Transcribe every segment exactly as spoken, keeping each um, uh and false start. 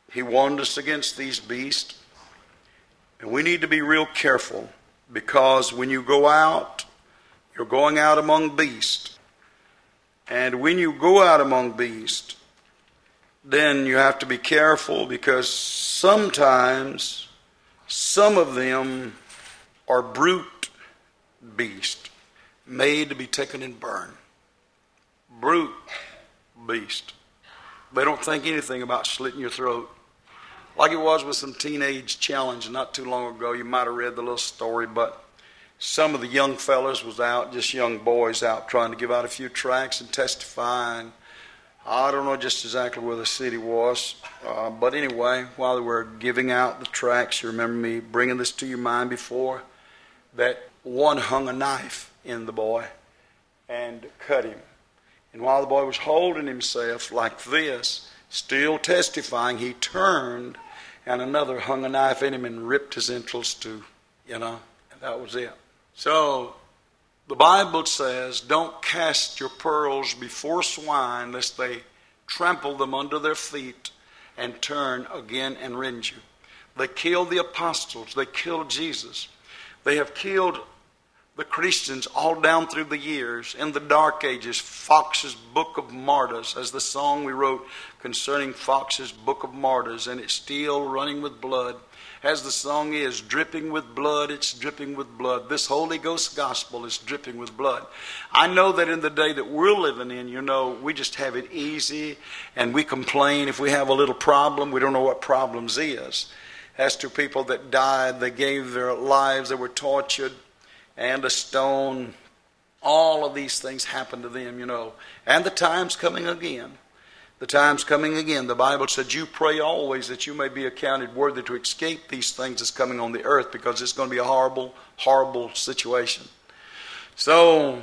He warned us against these beasts. And we need to be real careful, because when you go out, you're going out among beasts. And when you go out among beasts, then you have to be careful, because sometimes some of them are brute beasts, made to be taken and burned. Brute beast. They don't think anything about slitting your throat. Like it was with some teenage challenge not too long ago. You might have read the little story, but some of the young fellas was out, just young boys out, trying to give out a few tracts and testify. And I don't know just exactly where the city was. Uh, but anyway, while they were giving out the tracts, you remember me bringing this to your mind before, that one hung a knife in the boy and cut him. And while the boy was holding himself like this, still testifying, he turned and another hung a knife in him and ripped his entrails too, you know, and that was it. So the Bible says, don't cast your pearls before swine, lest they trample them under their feet and turn again and rend you. They killed the apostles. They killed Jesus. They have killed the Christians all down through the years. In the dark ages, Fox's Book of Martyrs, as the song we wrote concerning Fox's Book of Martyrs, and it's still running with blood. As the song is, dripping with blood, it's dripping with blood. This Holy Ghost gospel is dripping with blood. I know that in the day that we're living in, you know, we just have it easy, and we complain if we have a little problem. We don't know what problems is. As to people that died, they gave their lives, they were tortured, and a stone. All of these things happened to them, you know. And the time's coming again. The time's coming again. The Bible said, you pray always that you may be accounted worthy to escape these things that's coming on the earth, because it's going to be a horrible, horrible situation. So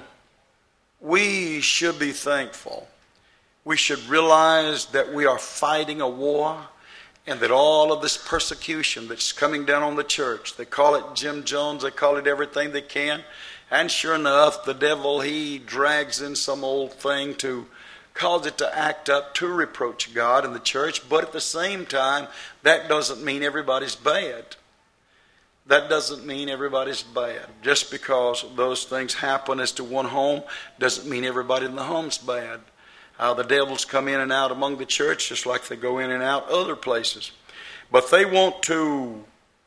we should be thankful. We should realize that we are fighting a war, and that all of this persecution that's coming down on the church, they call it Jim Jones, they call it everything they can. And sure enough, the devil, he drags in some old thing to cause it to act up, to reproach God and the church. But at the same time, that doesn't mean everybody's bad. That doesn't mean everybody's bad. Just because those things happen as to one home doesn't mean everybody in the home's bad. Uh, the devils come in and out among the church just like they go in and out other places. But they want to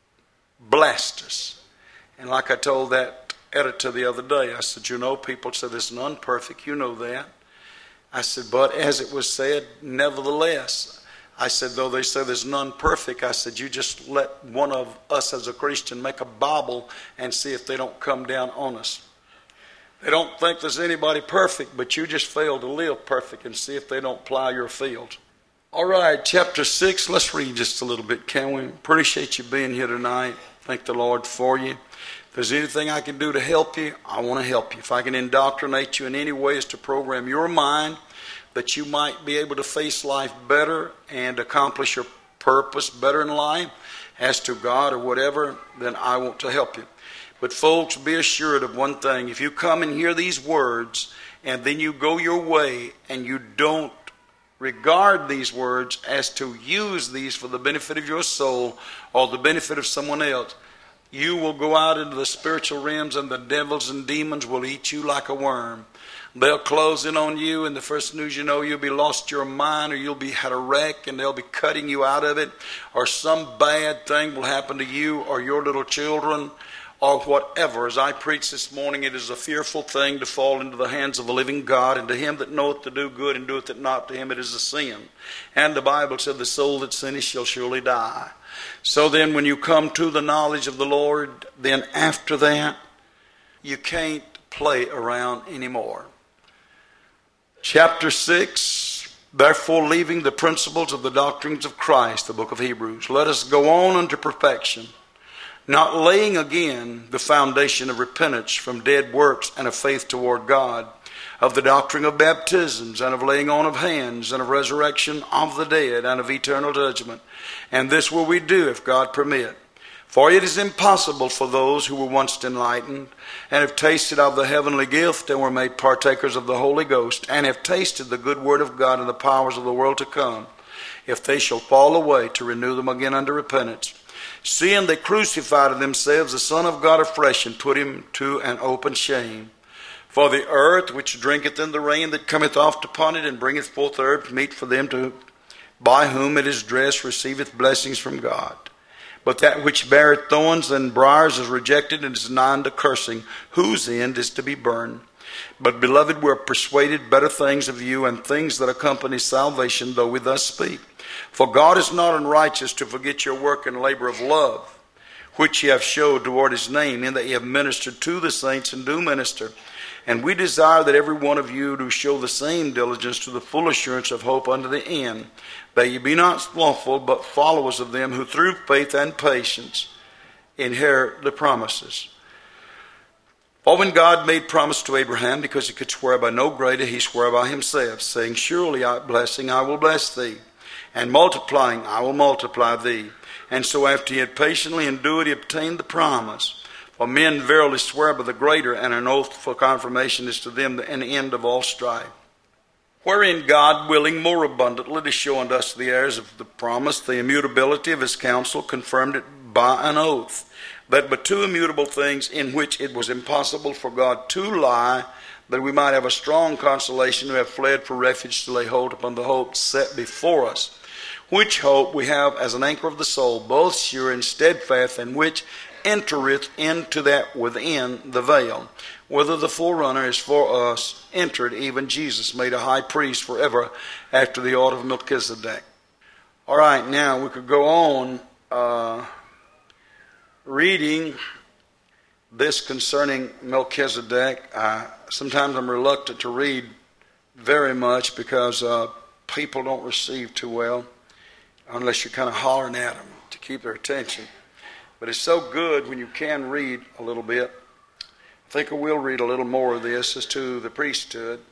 blast us. And like I told that editor the other day, I said, you know, people say this is unperfect. You know that. I said, but as it was said, nevertheless. I said, though they say there's none perfect, I said, you just let one of us as a Christian make a Bible and see if they don't come down on us. They don't think there's anybody perfect, but you just fail to live perfect, and see if they don't plow your field. All right, chapter six, let's read just a little bit, can we? Appreciate you being here tonight. Thank the Lord for you. If there's anything I can do to help you, I want to help you. If I can indoctrinate you in any ways to program your mind that you might be able to face life better and accomplish your purpose better in life as to God or whatever, then I want to help you. But folks, be assured of one thing. If you come and hear these words and then you go your way and you don't regard these words as to use these for the benefit of your soul or the benefit of someone else, you will go out into the spiritual realms and the devils and demons will eat you like a worm. They'll close in on you, and the first news you know, you'll be lost your mind, or you'll be had a wreck and they'll be cutting you out of it, or some bad thing will happen to you or your little children, or whatever. As I preached this morning, it is a fearful thing to fall into the hands of the living God, and to him that knoweth to do good and doeth it not, to him it is a sin. And the Bible said, the soul that sinneth shall surely die. So then when you come to the knowledge of the Lord, then after that, you can't play around anymore. Chapter six, therefore leaving the principles of the doctrines of Christ, the book of Hebrews, let us go on unto perfection, not laying again the foundation of repentance from dead works and of faith toward God, of the doctrine of baptisms, and of laying on of hands, and of resurrection of the dead, and of eternal judgment. And this will we do if God permit. For it is impossible for those who were once enlightened, and have tasted of the heavenly gift, and were made partakers of the Holy Ghost, and have tasted the good word of God and the powers of the world to come, if they shall fall away, to renew them again unto repentance. Seeing they crucified of themselves the Son of God afresh, and put him to an open shame. For the earth which drinketh in the rain that cometh oft upon it, and bringeth forth herb meet for them to by whom it is dressed, receiveth blessings from God. But that which beareth thorns and briars is rejected, and is nigh unto cursing, whose end is to be burned. But, beloved, we are persuaded better things of you, and things that accompany salvation, though we thus speak. For God is not unrighteous to forget your work and labor of love, which ye have showed toward his name, in that ye have ministered to the saints, and do minister. And we desire that every one of you do show the same diligence to the full assurance of hope unto the end, that ye be not slothful, but followers of them who through faith and patience inherit the promises. For when God made promise to Abraham, because he could swear by no greater, he swore by himself, saying, Surely I blessing I will bless thee, and multiplying I will multiply thee. And so after he had patiently endured, he obtained the promise. For men verily swear by the greater, and an oath for confirmation is to them an end of all strife. Wherein God, willing more abundantly to show unto us the heirs of the promise, the immutability of his counsel, confirmed it by an oath, that but two immutable things, in which it was impossible for God to lie, that we might have a strong consolation who have fled for refuge to lay hold upon the hope set before us, which hope we have as an anchor of the soul, both sure and steadfast, and which entereth into that within the veil, whether the forerunner is for us entered, even Jesus, made a high priest forever after the order of Melchizedek. All right, now we could go on uh, reading this concerning Melchizedek. Uh, sometimes I'm reluctant to read very much because uh, people don't receive too well unless you're kind of hollering at them to keep their attention. But it's so good when you can read a little bit. I think I will read a little more of this as to the priesthood.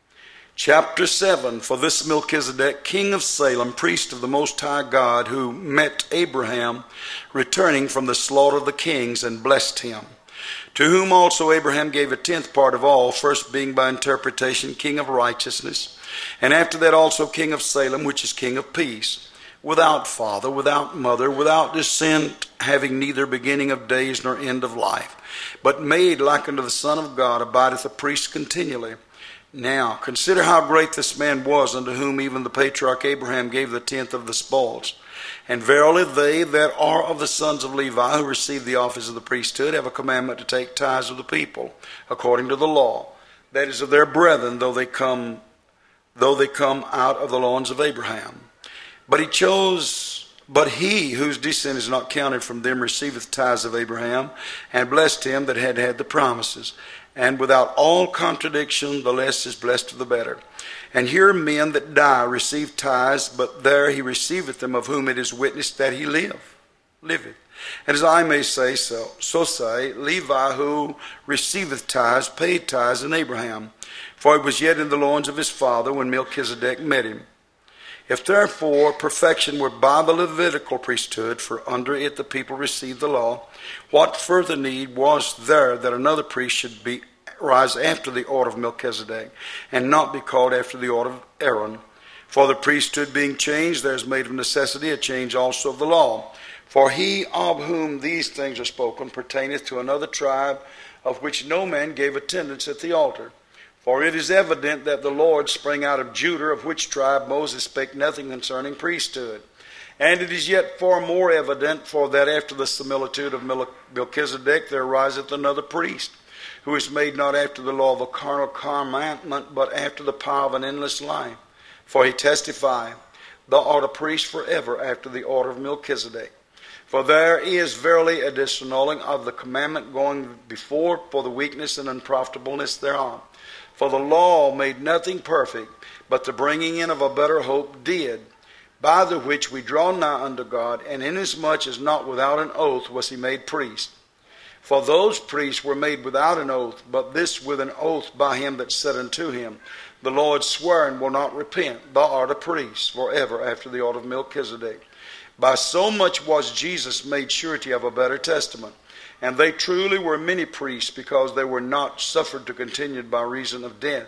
Chapter seven, For this Melchizedek, king of Salem, priest of the Most High God, who met Abraham returning from the slaughter of the kings, and blessed him, to whom also Abraham gave a tenth part of all, first being by interpretation king of righteousness, and after that also king of Salem, which is king of peace, without father, without mother, without descent, having neither beginning of days nor end of life, but made like unto the Son of God, abideth a priest continually. Now consider how great this man was, unto whom even the patriarch Abraham gave the tenth of the spoils. And verily they that are of the sons of Levi, who receive the office of the priesthood, have a commandment to take tithes of the people, according to the law, that is, of their brethren, though they come, though they come out of the loins of Abraham. But he chose, but he whose descent is not counted from them receiveth tithes of Abraham, and blessed him that had had the promises. And without all contradiction, the less is blessed of the better. And here men that die receive tithes, but there he receiveth them, of whom it is witnessed that he live, liveth. And as I may say so, so say, Levi, who receiveth tithes, paid tithes in Abraham, for he was yet in the loins of his father when Melchizedek met him. If therefore perfection were by the Levitical priesthood, for under it the people received the law, what further need was there that another priest should be rise after the order of Melchizedek, and not be called after the order of Aaron? For the priesthood being changed, there is made of necessity a change also of the law. For he of whom these things are spoken pertaineth to another tribe, of which no man gave attendance at the altar. For it is evident that the Lord sprang out of Judah, of which tribe Moses spake nothing concerning priesthood. And it is yet far more evident, for that after the similitude of Melchizedek there ariseth another priest, who is made not after the law of a carnal commandment, but after the power of an endless life. For he testifieth, Thou art a priest forever after the order of Melchizedek. For there is verily a disannulling of the commandment going before, for the weakness and unprofitableness thereof. For the law made nothing perfect, but the bringing in of a better hope did, by the which we draw nigh unto God, and inasmuch as not without an oath was he made priest. For those priests were made without an oath, but this with an oath by him that said unto him, The Lord sware and will not repent, Thou art a priest forever after the order of Melchizedek. By so much was Jesus made surety of a better testament. And they truly were many priests, because they were not suffered to continue by reason of death,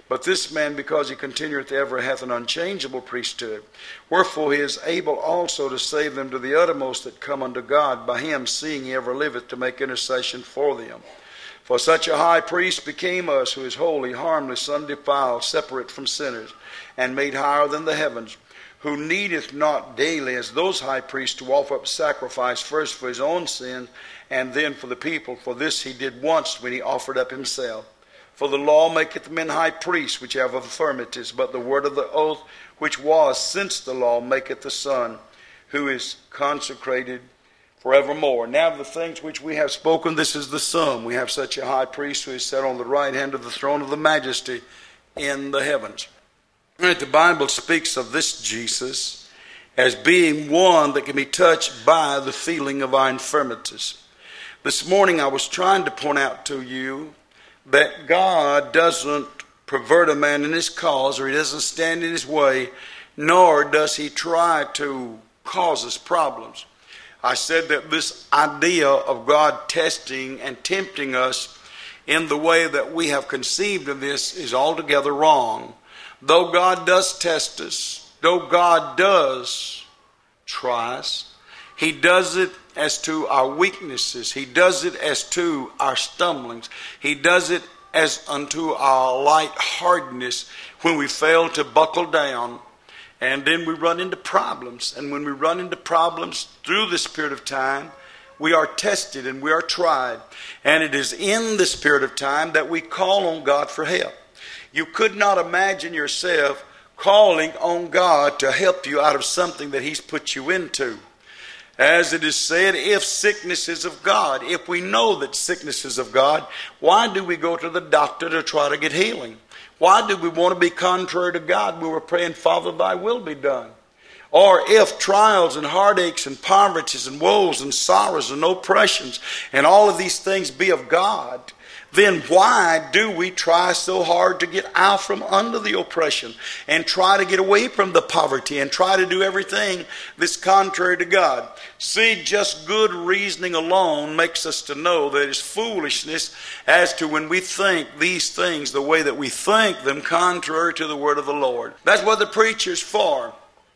But this man, because he continueth ever, hath an unchangeable priesthood. Wherefore he is able also to save them to the uttermost that come unto God by him, seeing he ever liveth to make intercession for them. For such a high priest became us, who is holy, harmless, undefiled, separate from sinners, and made higher than the heavens, who needeth not daily, as those high priests, to offer up sacrifice, first for his own sin, and then for the people. For this he did once, when he offered up himself. For the law maketh men high priests, which have infirmities, but the word of the oath, which was since the law, maketh the Son, who is consecrated forevermore. Now the things which we have spoken, this is the sum. We have such a high priest, who is set on the right hand of the throne of the majesty in the heavens. And the Bible speaks of this Jesus as being one that can be touched by the feeling of our infirmities. This morning I was trying to point out to you that God doesn't pervert a man in his cause, or he doesn't stand in his way, nor does he try to cause us problems. I said that this idea of God testing and tempting us in the way that we have conceived of this is altogether wrong. Though God does test us, though God does try us, he does it as to our weaknesses. He does it as to our stumblings. He does it as unto our lightheartedness when we fail to buckle down. And then we run into problems. And when we run into problems through this period of time, we are tested and we are tried. And it is in this period of time that we call on God for help. You could not imagine yourself calling on God to help you out of something that he's put you into. As it is said, if sickness is of God, if we know that sickness is of God, why do we go to the doctor to try to get healing? Why do we want to be contrary to God when we're praying, Father, thy will be done? Or if trials and heartaches and poverties and woes and sorrows and oppressions and all of these things be of God, then why do we try so hard to get out from under the oppression and try to get away from the poverty and try to do everything that's contrary to God? See, just good reasoning alone makes us to know that it's foolishness as to when we think these things the way that we think them contrary to the word of the Lord. That's what the preacher's for.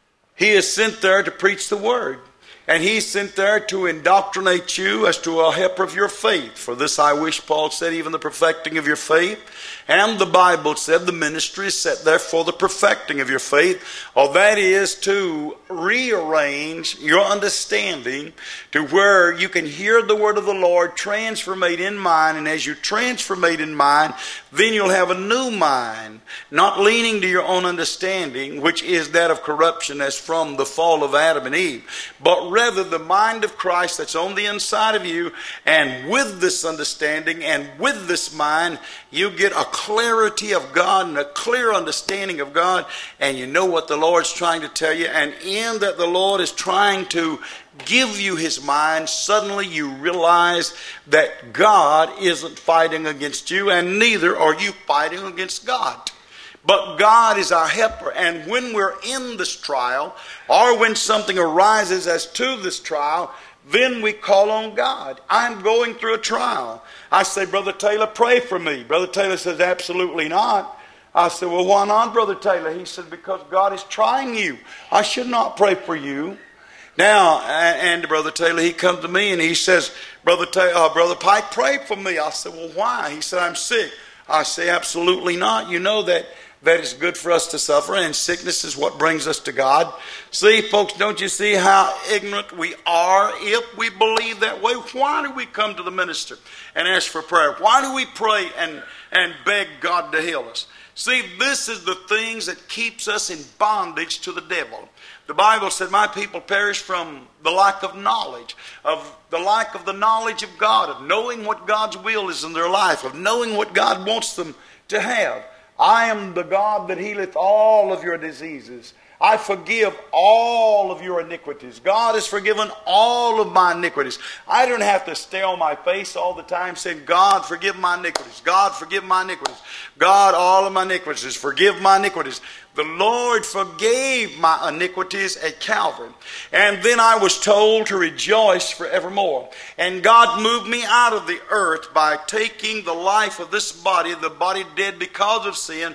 He is sent there to preach the word. And he's sent there to indoctrinate you as to a helper of your faith. For this I wish, Paul said, even the perfecting of your faith. And the Bible said the ministry is set there for the perfecting of your faith. Or that is to rearrange your understanding to where you can hear the word of the Lord transformate in mind. And as you transformate in mind, then you'll have a new mind, not leaning to your own understanding, which is that of corruption as from the fall of Adam and Eve, but rather the mind of Christ that's on the inside of you. And with this understanding and with this mind, you get a clarity of God and a clear understanding of God, and you know what the Lord's trying to tell you. And in that the Lord is trying to give you his mind, suddenly you realize that God isn't fighting against you, and neither are you fighting against God. But God is our helper, and when we're in this trial, or when something arises as to this trial, then we call on God. I'm going through a trial. I say, Brother Taylor, pray for me. Brother Taylor says, absolutely not. I said, well, why not, Brother Taylor? He said, because God is trying you. I should not pray for you. Now, and Brother Taylor, he comes to me and he says, Brother Taylor, uh, Brother Pike, pray for me. I said, well, why? He said, I'm sick. I say, absolutely not. You know that that it's good for us to suffer, and sickness is what brings us to God. See, folks, don't you see how ignorant we are if we believe that way? Why do we come to the minister and ask for prayer? Why do we pray and, and beg God to heal us? See, this is the things that keeps us in bondage to the devil. The Bible said, my people perish from the lack of knowledge, of the lack of the knowledge of God, of knowing what God's will is in their life, of knowing what God wants them to have. I am the God that healeth all of your diseases. I forgive all of your iniquities. God has forgiven all of my iniquities. I don't have to stay on my face all the time saying, God, forgive my iniquities. God, forgive my iniquities. God, all of my iniquities. Forgive my iniquities. The Lord forgave my iniquities at Calvary. And then I was told to rejoice forevermore. And God moved me out of the earth by taking the life of this body, the body dead because of sin,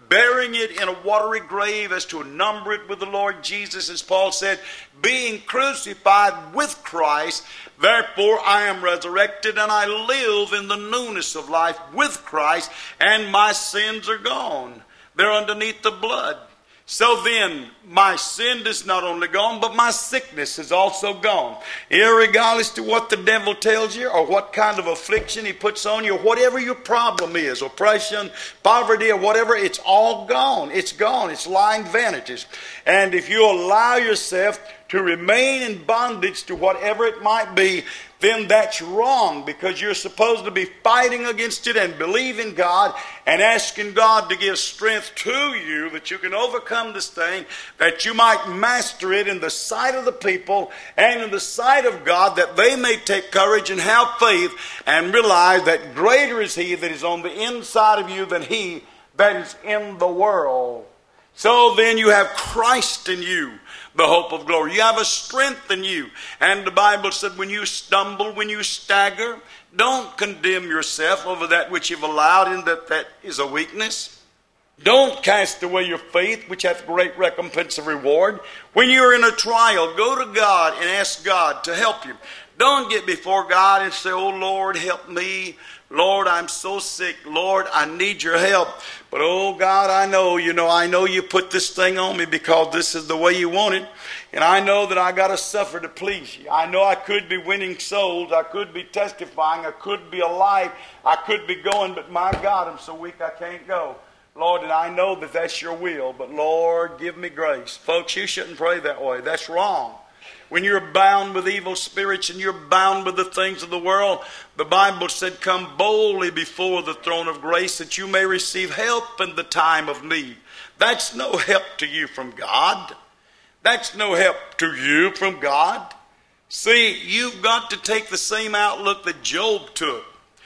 burying it in a watery grave as to number it with the Lord Jesus, as Paul said, being crucified with Christ, therefore I am resurrected, and I live in the newness of life with Christ, and my sins are gone. They're underneath the blood. So then, my sin is not only gone, but my sickness is also gone. Irregardless to what the devil tells you, or what kind of affliction he puts on you, whatever your problem is, oppression, poverty, or whatever, it's all gone. It's gone. It's lying vanities. And if you allow yourself to remain in bondage to whatever it might be, then that's wrong, because you're supposed to be fighting against it and believing God and asking God to give strength to you that you can overcome this thing, that you might master it in the sight of the people and in the sight of God, that they may take courage and have faith and realize that greater is He that is on the inside of you than he that is in the world. So then you have Christ in you, the hope of glory. You have a strength in you. And the Bible said when you stumble, when you stagger, don't condemn yourself over that which you've allowed in that that is a weakness. Don't cast away your faith, which hath great recompense of reward. When you're in a trial, go to God and ask God to help you. Don't get before God and say, oh Lord, help me. Lord, I'm so sick. Lord, I need your help. But oh God, I know, you know, I know you put this thing on me because this is the way you want it. And I know that I got to suffer to please you. I know I could be winning souls. I could be testifying. I could be alive. I could be going. But my God, I'm so weak I can't go. Lord, and I know that that's your will. But Lord, give me grace. Folks, you shouldn't pray that way. That's wrong. When you're bound with evil spirits and you're bound with the things of the world, the Bible said, come boldly before the throne of grace that you may receive help in the time of need. That's no help to you from God. That's no help to you from God. See, you've got to take the same outlook that Job took.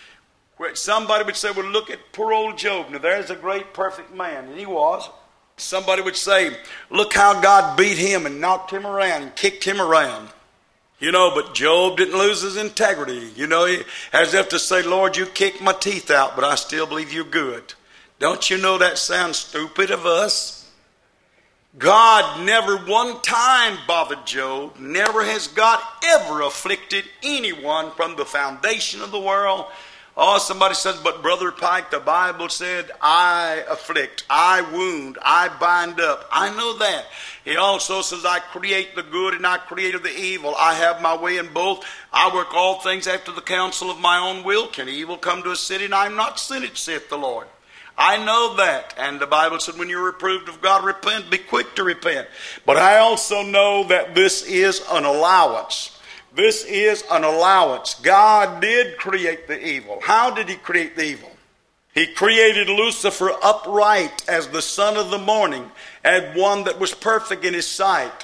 Where somebody would say, well, look at poor old Job. Now, there's a great, perfect man. And he was. Somebody would say, look how God beat him and knocked him around and kicked him around. You know, but Job didn't lose his integrity. You know, as if to say, Lord, you kicked my teeth out, but I still believe you're good. Don't you know that sounds stupid of us? God never one time bothered Job. Never has God ever afflicted anyone from the foundation of the world. Oh, somebody says, but Brother Pike, the Bible said, I afflict, I wound, I bind up. I know that. He also says, I create the good and I created the evil. I have my way in both. I work all things after the counsel of my own will. Can evil come to a city and I am not sent it, saith the Lord. I know that. And the Bible said, when you're reproved of God, repent, be quick to repent. But I also know that this is an allowance. This is an allowance. God did create the evil. How did He create the evil? He created Lucifer upright as the son of the morning, as one that was perfect in His sight,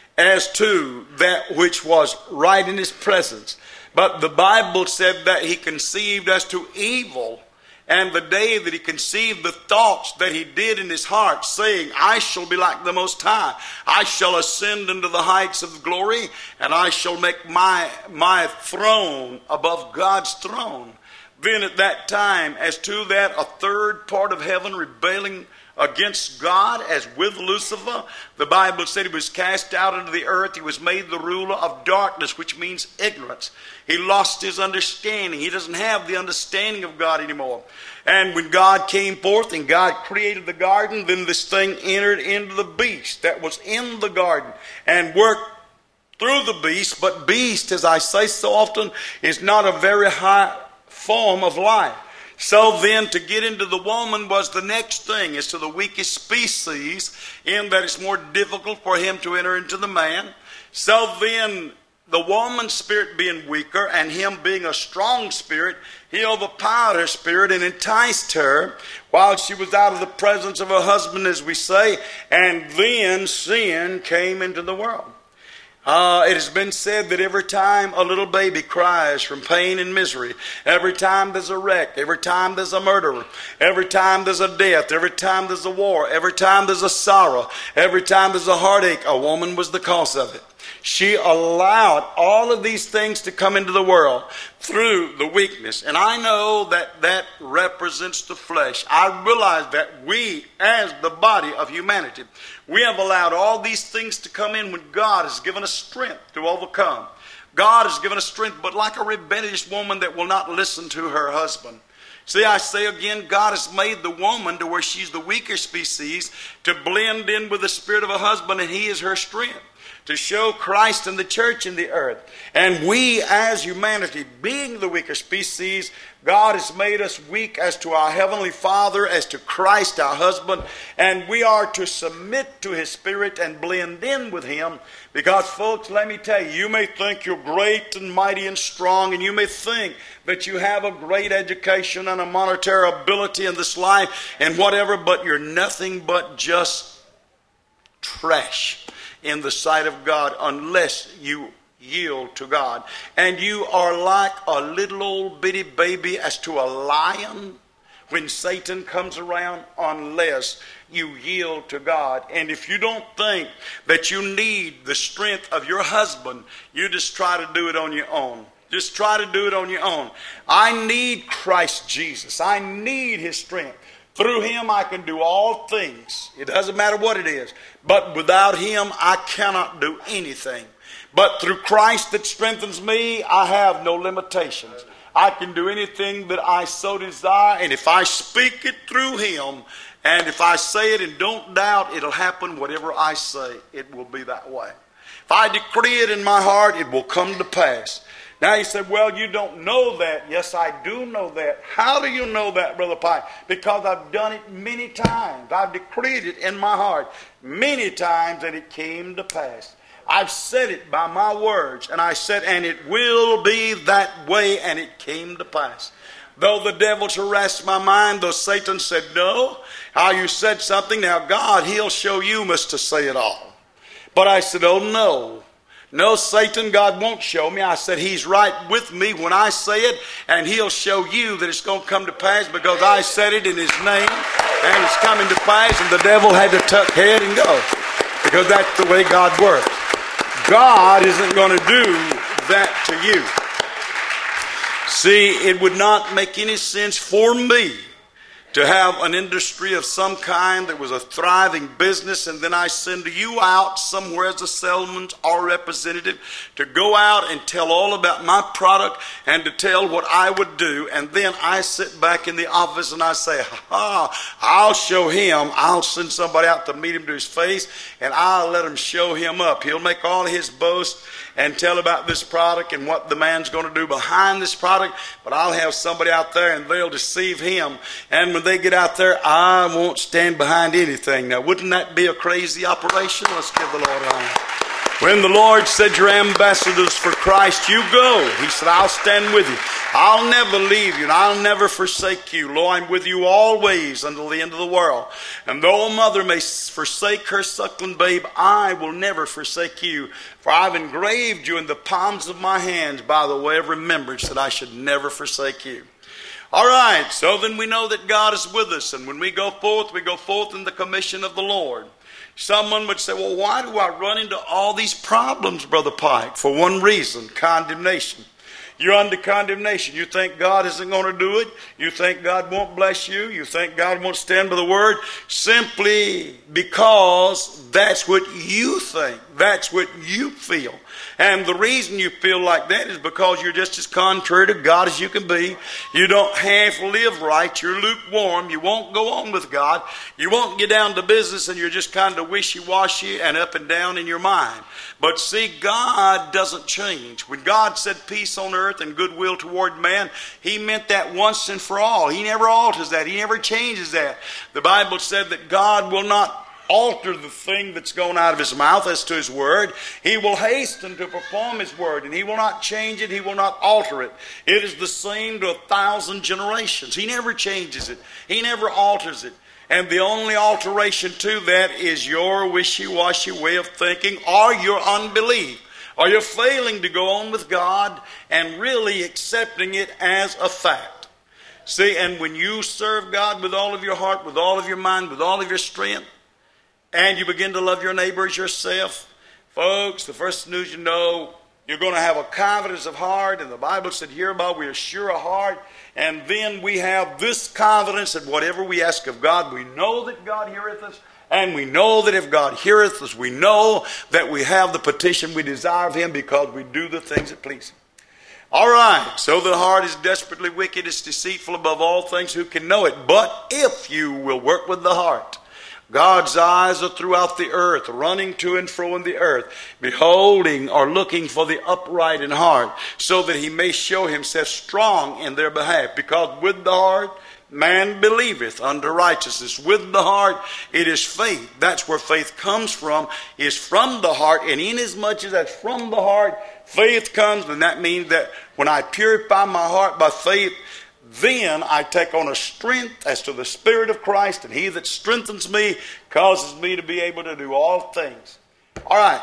as to that which was right in His presence. But the Bible said that He conceived as to evil. And the day that He conceived the thoughts that He did in His heart, saying, I shall be like the Most High. I shall ascend into the heights of glory, and I shall make my, my throne above God's throne. Then at that time, as to that, a third part of heaven rebelling against God, as with Lucifer, the Bible said he was cast out into the earth. He was made the ruler of darkness, which means ignorance. He lost his understanding. He doesn't have the understanding of God anymore. And when God came forth and God created the garden, then this thing entered into the beast that was in the garden and worked through the beast. But beast, as I say so often, is not a very high form of life. So then to get into the woman was the next thing. It's to the weakest species, in that it's more difficult for him to enter into the man. So then the woman's spirit being weaker and him being a strong spirit, he overpowered her spirit and enticed her while she was out of the presence of her husband, as we say. And then sin came into the world. Uh, it has been said that every time a little baby cries from pain and misery, every time there's a wreck, every time there's a murderer, every time there's a death, every time there's a war, every time there's a sorrow, every time there's a heartache, a woman was the cause of it. She allowed all of these things to come into the world through the weakness. And I know that that represents the flesh. I realize that we, as the body of humanity, we have allowed all these things to come in when God has given us strength to overcome. God has given us strength, but like a rebellious woman that will not listen to her husband. See, I say again, God has made the woman to where she's the weaker species to blend in with the spirit of a husband, and he is her strength to show Christ and the church in the earth. And we as humanity, being the weaker species, God has made us weak as to our Heavenly Father, as to Christ our husband, and we are to submit to His Spirit and blend in with Him. Because folks, let me tell you, you may think you're great and mighty and strong, and you may think that you have a great education and a monetary ability in this life and whatever, but you're nothing but just trash in the sight of God unless you yield to God. And you are like a little old bitty baby as to a lion when Satan comes around, unless you yield to God. And if you don't think that you need the strength of your husband, you just try to do it on your own. Just try to do it on your own. I need Christ Jesus. I need His strength. Through Him I can do all things. It doesn't matter what it is. But without Him I cannot do anything. But through Christ that strengthens me, I have no limitations. I can do anything that I so desire. And if I speak it through Him, and if I say it and don't doubt, it'll happen. Whatever I say, it will be that way. If I decree it in my heart, it will come to pass. Now you said, well, you don't know that. Yes, I do know that. How do you know that, Brother Pike? Because I've done it many times. I've decreed it in my heart many times, and it came to pass. I've said it by my words, and I said, and it will be that way, and it came to pass. Though the devil harassed my mind, though Satan said, no, how you said something, now God, He'll show you must to say it all. But I said, oh no. No, Satan, God won't show me. I said, He's right with me when I say it, and He'll show you that it's going to come to pass because I said it in His name, and it's coming to pass, and the devil had to tuck head and go because that's the way God works. God isn't going to do that to you. See, it would not make any sense for me to have an industry of some kind that was a thriving business, and then I send you out somewhere as a salesman or representative to go out and tell all about my product and to tell what I would do, and then I sit back in the office and I say, ha, I'll show him. I'll send somebody out to meet him to his face, and I'll let him show him up. He'll make all his boast and tell about this product and what the man's going to do behind this product, but I'll have somebody out there and they'll deceive him. And when they get out there, I won't stand behind anything. Now, wouldn't that be a crazy operation? Let's give the Lord honor. When the Lord said, you're ambassadors for Christ, you go. He said, I'll stand with you. I'll never leave you, and I'll never forsake you. Lo, I'm with you always until the end of the world. And though a mother may forsake her suckling babe, I will never forsake you. For I've engraved you in the palms of my hands by the way of remembrance that I should never forsake you. All right, so then we know that God is with us. And when we go forth, we go forth in the commission of the Lord. Someone would say, well, why do I run into all these problems, Brother Pike? For one reason, condemnation. You're under condemnation. You think God isn't going to do it. You think God won't bless you. You think God won't stand by the word. Simply because that's what you think. That's what you feel. And the reason you feel like that is because you're just as contrary to God as you can be. You don't half live right. You're lukewarm. You won't go on with God. You won't get down to business, and you're just kind of wishy-washy and up and down in your mind. But see, God doesn't change. When God said peace on earth and goodwill toward man, He meant that once and for all. He never alters that. He never changes that. The Bible said that God will not alter the thing that's gone out of His mouth as to His word. He will hasten to perform His word, and He will not change it. He will not alter it. It is the same to a thousand generations. He never changes it. He never alters it. And the only alteration to that is your wishy-washy way of thinking or your unbelief. Or you're failing to go on with God and really accepting it as a fact. See, and when you serve God with all of your heart, with all of your mind, with all of your strength, and you begin to love your neighbor as yourself, Folks, the first news you know, you're going to have a confidence of heart, and the Bible said, hereby we are sure of heart. And then we have this confidence that whatever we ask of God, we know that God heareth us. And we know that if God heareth us, we know that we have the petition we desire of Him because we do the things that please Him. All right, so the heart is desperately wicked, it's deceitful above all things, who can know it? But if you will work with the heart, God's eyes are throughout the earth, running to and fro in the earth, beholding or looking for the upright in heart, so that He may show Himself strong in their behalf. Because with the heart man believeth unto righteousness. With the heart it is faith. That's where faith comes from, is from the heart. And inasmuch as that's from the heart, faith comes, and that means that when I purify my heart by faith, then I take on a strength as to the Spirit of Christ, and He that strengthens me causes me to be able to do all things. All right.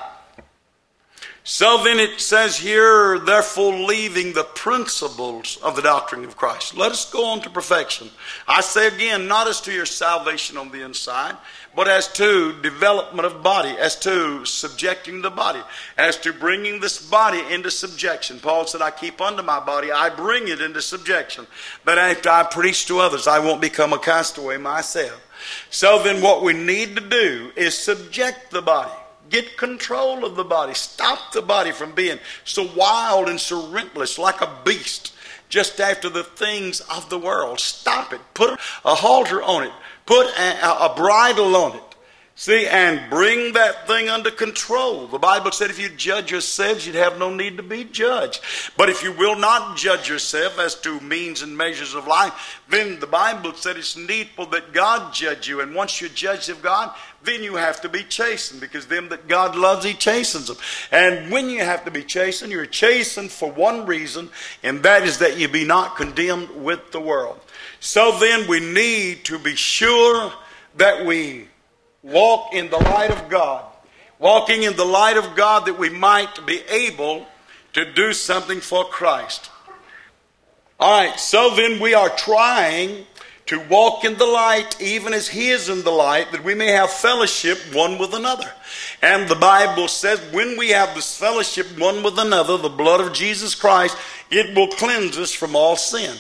So then it says here, therefore leaving the principles of the doctrine of Christ. Let us go on to perfection. I say again, not as to your salvation on the inside, but as to development of body, as to subjecting the body, as to bringing this body into subjection. Paul said, I keep under my body, I bring it into subjection. But after I preach to others, I won't become a castaway myself. So then what we need to do is subject the body. Get control of the body. Stop the body from being so wild and so relentless like a beast just after the things of the world. Stop it. Put a halter on it. Put a, a bridle on it. See, and bring that thing under control. The Bible said if you judge yourselves, you'd have no need to be judged. But if you will not judge yourself as to means and measures of life, then the Bible said it's needful that God judge you. And once you're judged of God, then you have to be chastened, because them that God loves, He chastens them. And when you have to be chastened, you're chastened for one reason, and that is that you be not condemned with the world. So then we need to be sure that we walk in the light of God. Walking in the light of God that we might be able to do something for Christ. All right, so then we are trying to walk in the light even as He is in the light, that we may have fellowship one with another. And the Bible says when we have this fellowship one with another, the blood of Jesus Christ, it will cleanse us from all sin.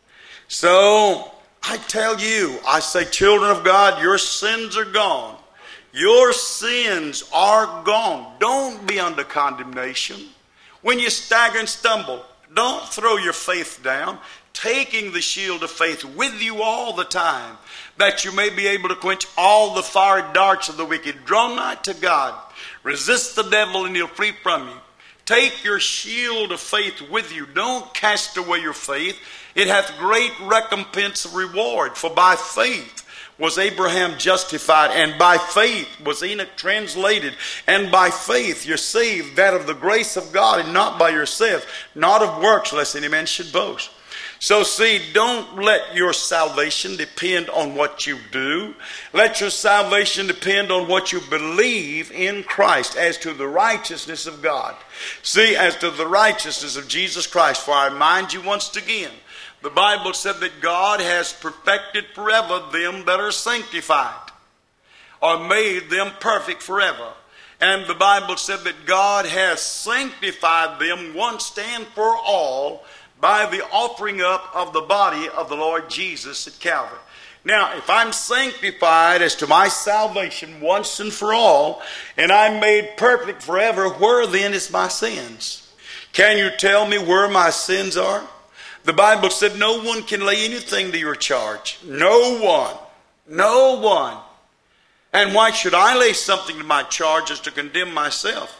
So I tell you, I say, children of God, your sins are gone. Your sins are gone. Don't be under condemnation. When you stagger and stumble, don't throw your faith down, taking the shield of faith with you all the time, that you may be able to quench all the fiery darts of the wicked. Draw nigh to God. Resist the devil and he'll flee from you. Take your shield of faith with you. Don't cast away your faith. It hath great recompense of reward. For by faith was Abraham justified, and by faith was Enoch translated, and by faith you're saved, that of the grace of God, and not by yourself, not of works, lest any man should boast. So see, don't let your salvation depend on what you do. Let your salvation depend on what you believe in Christ as to the righteousness of God. See, as to the righteousness of Jesus Christ. For I remind you once again, the Bible said that God has perfected forever them that are sanctified, or made them perfect forever. And the Bible said that God has sanctified them once and for all by the offering up of the body of the Lord Jesus at Calvary. Now, if I'm sanctified as to my salvation once and for all, and I'm made perfect forever, where then is my sins? Can you tell me where my sins are? The Bible said no one can lay anything to your charge. No one. No one. And why should I lay something to my charge as to condemn myself?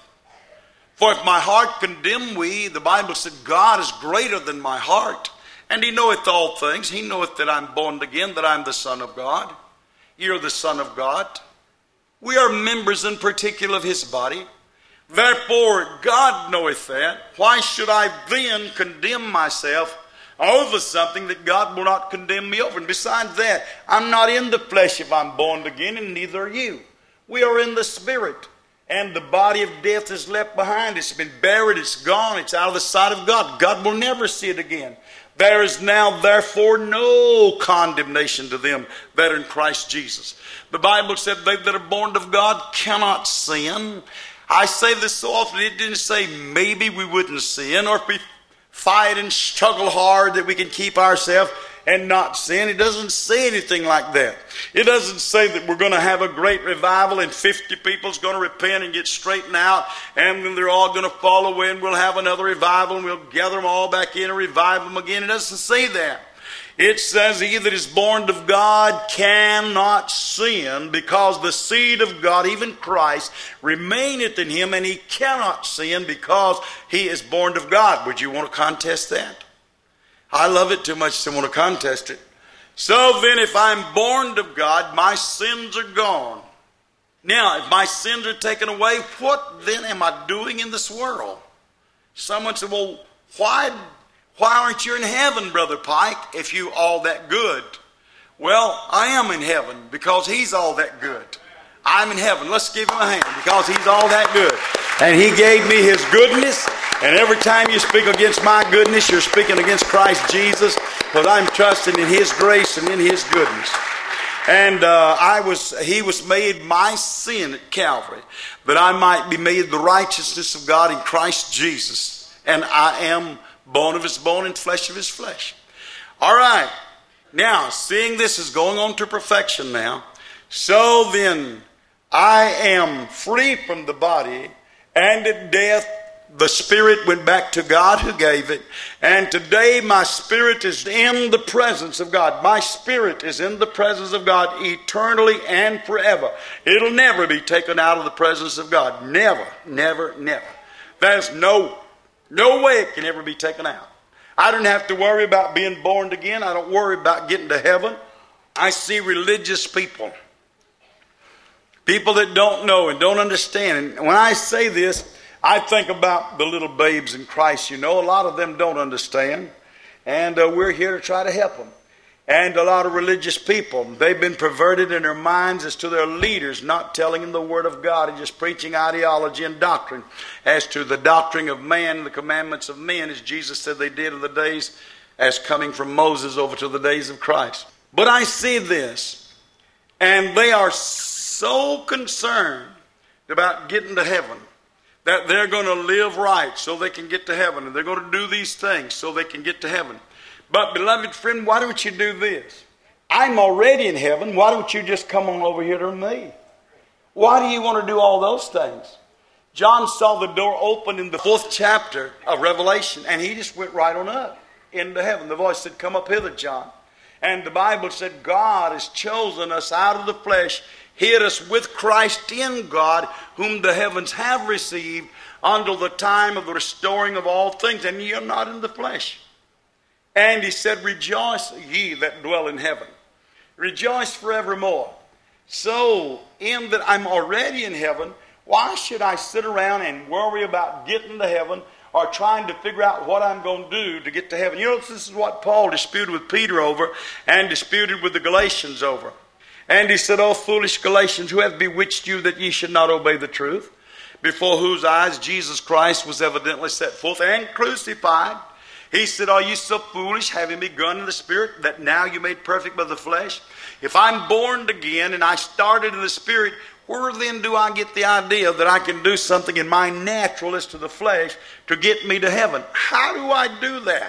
For if my heart condemn we, the Bible said God is greater than my heart. And He knoweth all things. He knoweth that I'm born again, that I'm the Son of God. You're the Son of God. We are members in particular of His body. Therefore, God knoweth that. Why should I then condemn myself over something that God will not condemn me over? And besides that, I'm not in the flesh if I'm born again, and neither are you. We are in the Spirit. And the body of death is left behind. It's been buried. It's gone. It's out of the sight of God. God will never see it again. There is now, therefore, no condemnation to them that are in Christ Jesus. The Bible said they that are born of God cannot sin. I say this so often, it didn't say maybe we wouldn't sin, or if we fight and struggle hard that we can keep ourselves and not sin. It doesn't say anything like that. It doesn't say that we're going to have a great revival and fifty people's going to repent and get straightened out, and then they're all going to fall away and we'll have another revival and we'll gather them all back in and revive them again. It doesn't say that. It says he that is born of God cannot sin, because the seed of God, even Christ, remaineth in him, and he cannot sin because he is born of God. Would you want to contest that? I love it too much to want to contest it. So then, if I'm born of God, my sins are gone. Now, if my sins are taken away, what then am I doing in this world? Someone said, well, why, why aren't you in heaven, Brother Pike, if you all that good? Well, I am in heaven because he's all that good. I'm in heaven. Let's give him a hand, because he's all that good. And he gave me his goodness. And every time you speak against my goodness, you're speaking against Christ Jesus, because I'm trusting in his grace and in his goodness. And uh, I was, he was made my sin at Calvary, that I might be made the righteousness of God in Christ Jesus. And I am bone of his bone and flesh of his flesh. All right. Now, seeing this is going on to perfection now, so then I am free from the body, and at death the spirit went back to God who gave it. And today my spirit is in the presence of God. My spirit is in the presence of God eternally and forever. It'll never be taken out of the presence of God. Never, never, never. There's no, no way it can ever be taken out. I don't have to worry about being born again. I don't worry about getting to heaven. I see religious people. People that don't know and don't understand. And when I say this, I think about the little babes in Christ. You know, a lot of them don't understand. And uh, we're here to try to help them. And a lot of religious people, they've been perverted in their minds as to their leaders not telling them the Word of God and just preaching ideology and doctrine as to the doctrine of man, the commandments of men, as Jesus said they did in the days as coming from Moses over to the days of Christ. But I see this, and they are so concerned about getting to heaven that they're going to live right so they can get to heaven, and they're going to do these things so they can get to heaven. But, beloved friend, why don't you do this? I'm already in heaven. Why don't you just come on over here to me? Why do you want to do all those things? John saw the door open in the fourth chapter of Revelation, and he just went right on up into heaven. The voice said, come up hither, John. And the Bible said, God has chosen us out of the flesh, hid us with Christ in God, whom the heavens have received until the time of the restoring of all things. And ye are not in the flesh. And he said, rejoice ye that dwell in heaven. Rejoice forevermore. So, in that I'm already in heaven, why should I sit around and worry about getting to heaven or trying to figure out what I'm going to do to get to heaven? You know, this is what Paul disputed with Peter over and disputed with the Galatians over. And he said, O foolish Galatians, who hath bewitched you that ye should not obey the truth, before whose eyes Jesus Christ was evidently set forth and crucified? He said, are you so foolish, having begun in the Spirit, that now you made perfect by the flesh? If I'm born again and I started in the Spirit, where then do I get the idea that I can do something in my naturalness to the flesh to get me to heaven? How do I do that?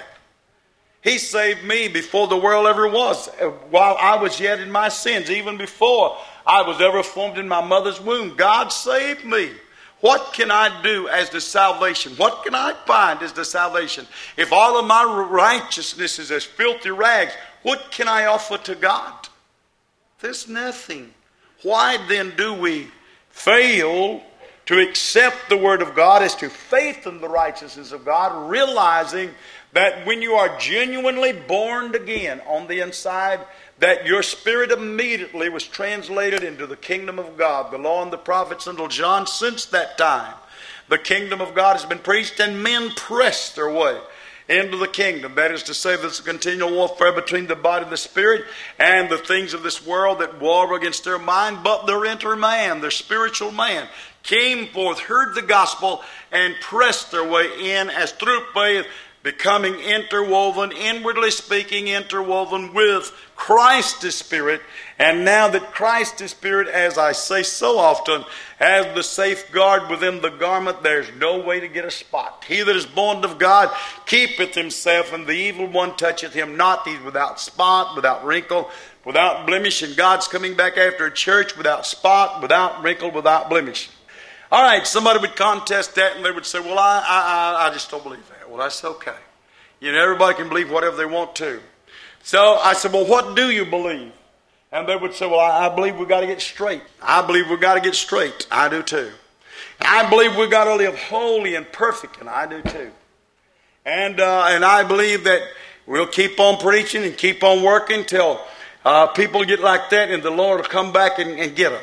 He saved me before the world ever was, while I was yet in my sins, even before I was ever formed in my mother's womb. God saved me. What can I do as to salvation? What can I find as to salvation? If all of my righteousness is as filthy rags, what can I offer to God? There's nothing. Why then do we fail to accept the Word of God as to faith in the righteousness of God, realizing that when you are genuinely born again on the inside, that your spirit immediately was translated into the kingdom of God. The law and the prophets until John, since that time, the kingdom of God has been preached, and men press their way into the kingdom. That is to say, there's a continual warfare between the body and the spirit and the things of this world that war against their mind. But their inner man, their spiritual man, came forth, heard the gospel, and pressed their way in as through faith becoming interwoven, inwardly speaking, interwoven with Christ's Spirit. And now that Christ's Spirit, as I say so often, as the safeguard within the garment, there's no way to get a spot. He that is born of God keepeth himself, and the evil one toucheth him not. He's without spot, without wrinkle, without blemish, and God's coming back after a church without spot, without wrinkle, without blemish. All right, somebody would contest that, and they would say, well, I, I, I just don't believe that. Well, that's okay. You know, everybody can believe whatever they want to. So I said, well, what do you believe? And they would say, well, I, I believe we've got to get straight. I believe we've got to get straight. I do too. I believe we've got to live holy and perfect, and I do too. And, uh, and I believe that we'll keep on preaching and keep on working till uh, people get like that, and the Lord will come back and, and get them.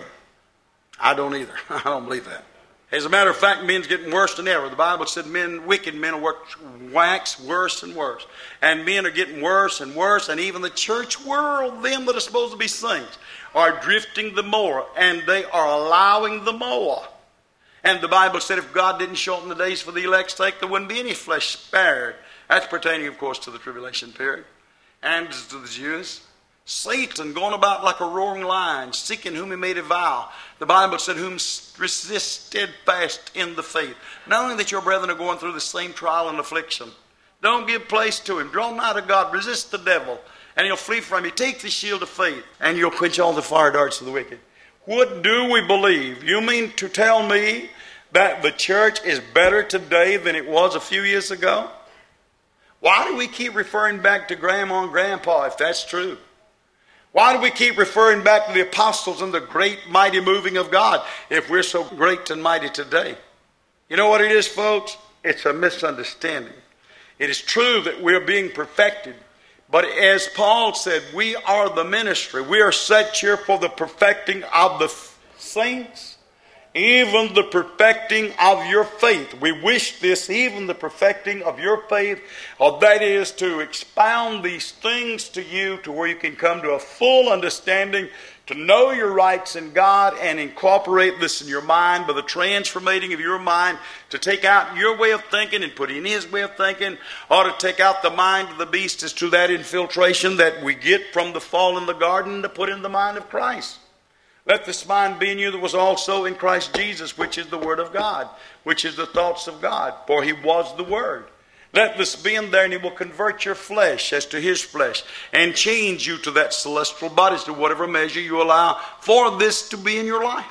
I don't either. I don't believe that. As a matter of fact, men's getting worse than ever. The Bible said men, wicked men, will wax worse and worse. And men are getting worse and worse. And even the church world, them that are supposed to be saints, are drifting the more. And they are allowing the more. And the Bible said if God didn't shorten the days for the elect's sake, there wouldn't be any flesh spared. That's pertaining, of course, to the tribulation period. And to the Jews. Satan going about like a roaring lion, seeking whom he may devour. The Bible said, whom resist steadfast in the faith. Knowing that your brethren are going through the same trial and affliction. Don't give place to him. Draw nigh to God. Resist the devil, and he'll flee from you. Take the shield of faith, and you'll quench all the fire darts of the wicked. What do we believe? You mean to tell me that the church is better today than it was a few years ago? Why do we keep referring back to grandma and grandpa if that's true? Why do we keep referring back to the apostles and the great mighty moving of God if we're so great and mighty today? You know what it is, folks? It's a misunderstanding. It is true that we're being perfected. But as Paul said, we are the ministry. We are set here for the perfecting of the saints, even the perfecting of your faith. We wish this, even the perfecting of your faith, or that is to expound these things to you to where you can come to a full understanding, to know your rights in God and incorporate this in your mind by the transformating of your mind, to take out your way of thinking and put in his way of thinking, or to take out the mind of the beast as to that infiltration that we get from the fall in the garden to put in the mind of Christ. Let this mind be in you that was also in Christ Jesus, which is the Word of God, which is the thoughts of God, for he was the Word. Let this be in there, and he will convert your flesh as to his flesh, and change you to that celestial body, to whatever measure you allow for this to be in your life.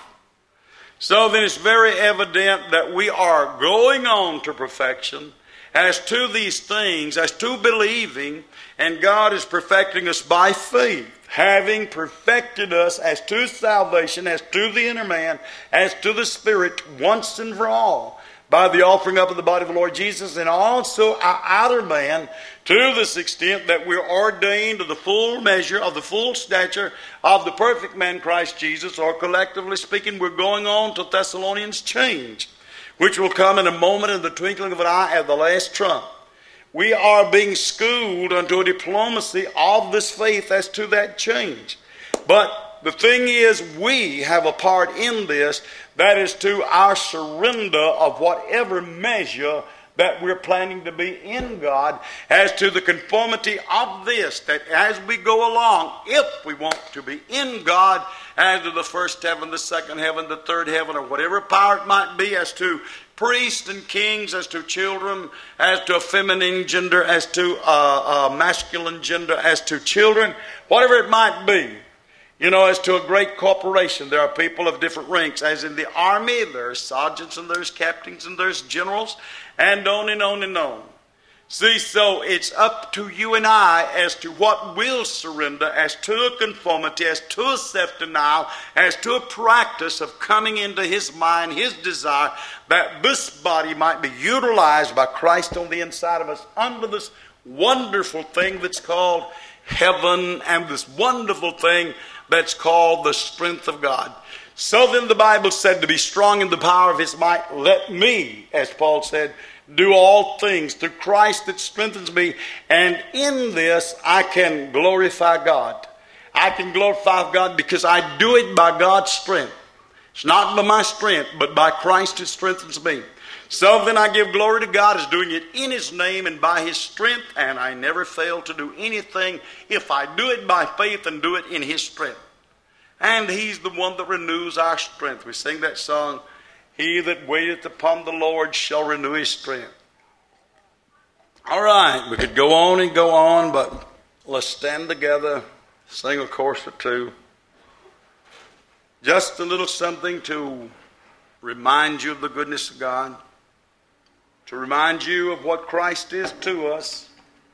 So then it's very evident that we are going on to perfection as to these things, as to believing, and God is perfecting us by faith, having perfected us as to salvation, as to the inner man, as to the Spirit, once and for all, by the offering up of the body of the Lord Jesus, and also our outer man, to this extent that we're ordained to the full measure of the full stature of the perfect man Christ Jesus, or collectively speaking, we're going on to Thessalonians change, which will come in a moment, in the twinkling of an eye, at the last trump. We are being schooled unto a diplomacy of this faith as to that change. But the thing is, we have a part in this, that is to our surrender of whatever measure that we're planning to be in God, as to the conformity of this, that as we go along, if we want to be in God, as to the first heaven, the second heaven, the third heaven, or whatever power it might be, as to priests and kings, as to children, as to a feminine gender, as to a, a masculine gender, as to children, whatever it might be. You know, as to a great corporation, there are people of different ranks. As in the army, there's sergeants and there's captains and there's generals, and on and on and on. See, so it's up to you and I as to what we'll surrender, as to a conformity, as to a self-denial, as to a practice of coming into his mind, his desire, that this body might be utilized by Christ on the inside of us under this wonderful thing that's called heaven, and this wonderful thing that's called the strength of God. So then the Bible said, to be strong in the power of his might, let me, as Paul said, do all things through Christ that strengthens me. And in this I can glorify God. I can glorify God because I do it by God's strength. It's not by my strength, but by Christ who strengthens me. So then I give glory to God as doing it in His name and by His strength, and I never fail to do anything if I do it by faith and do it in His strength. And He's the one that renews our strength. We sing that song, He that waiteth upon the Lord shall renew his strength. All right, we could go on and go on, but let's stand together, sing a chorus or two. Just a little something to remind you of the goodness of God, to remind you of what Christ is to us,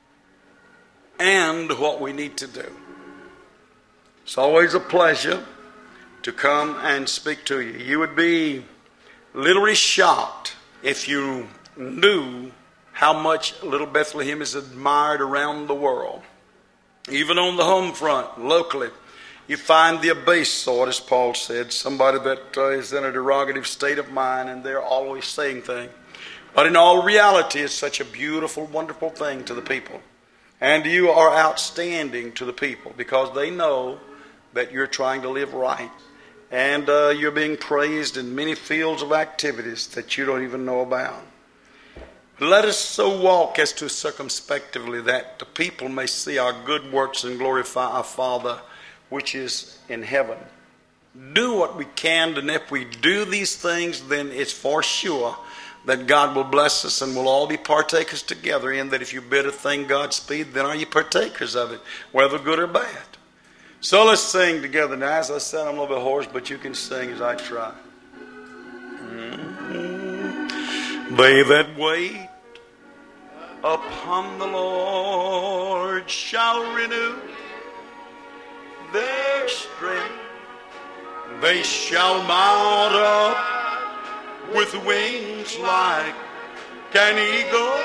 and what we need to do. It's always a pleasure to come and speak to you. You would be literally shocked if you knew how much Little Bethlehem is admired around the world. Even on the home front, locally, you find the abased sort, as Paul said, somebody that uh, is in a derogative state of mind and they're always saying things. But in all reality, it's such a beautiful, wonderful thing to the people. And you are outstanding to the people because they know that you're trying to live right. And uh, you're being praised in many fields of activities that you don't even know about. Let us so walk as to circumspectively that the people may see our good works and glorify our Father which is in heaven. Do what we can, and if we do these things, then it's for sure that God will bless us and we'll all be partakers together in that. If you bid a thing Godspeed, then are you partakers of it, whether good or bad. So let's sing together. Now, as I said, I'm a little bit hoarse, but you can sing as I try. Mm-hmm. They that wait upon the Lord shall renew their strength. They shall mount up with wings like an eagle.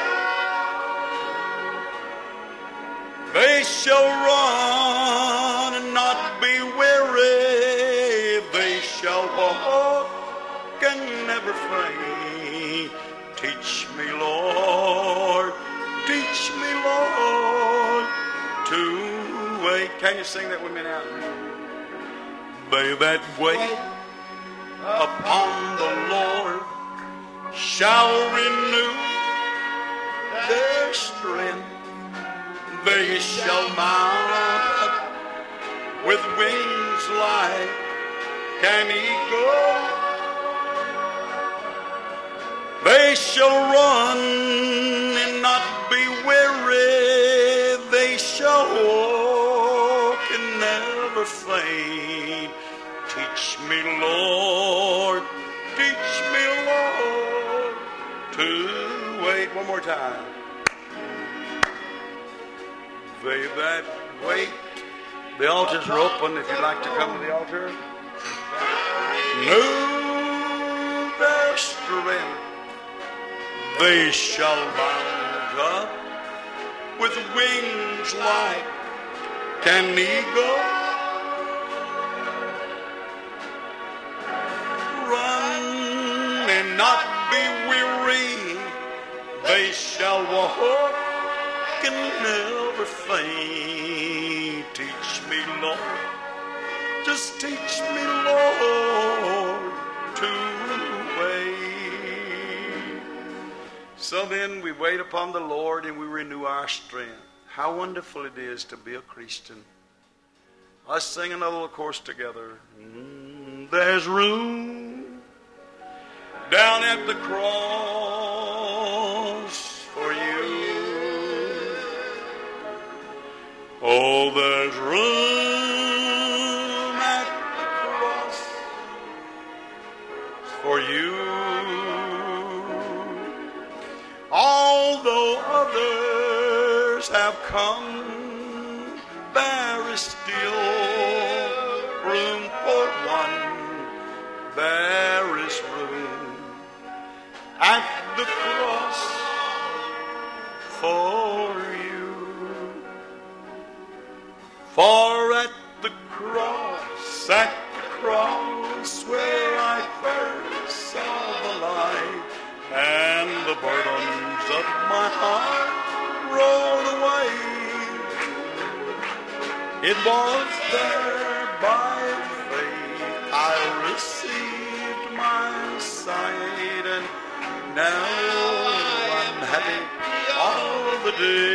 They shall run and not be weary. They shall walk and never faint. Teach me, Lord, teach me, Lord, to wait. Can you sing that with me now? They that wait upon the Lord shall renew their strength. They shall mount up with wings like an eagle. They shall run and not be weary. They shall walk and never faint. Teach me, Lord, teach me, Lord, to wait. One more time. They that wait. The altars are open if you'd like to come to the altar. Renew their strength. They shall mount up with wings like an eagle. Run and not be weary. They shall walk and never faint. Teach me, Lord, just teach me, Lord, to wait. So then we wait upon the Lord and we renew our strength. How wonderful it is to be a Christian. Let's sing another little chorus together. Mm, there's room down at the cross for you. Oh, there's room at the cross for you. Although others have come, there is still room for one. There is room at the cross for you. For at the cross, at the cross where I first saw the light, and the burdens of my heart rolled away. It was there by faith I received now I'm happy all the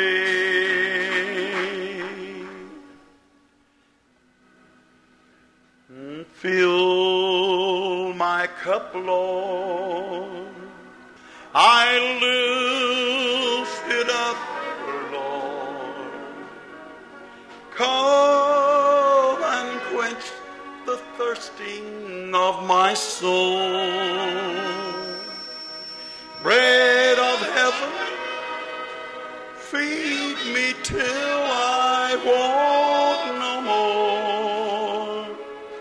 day. Fill my cup, Lord. I lift it up, Lord. Come and quench the thirsting of my soul. Bread of heaven, feed me till I want no more.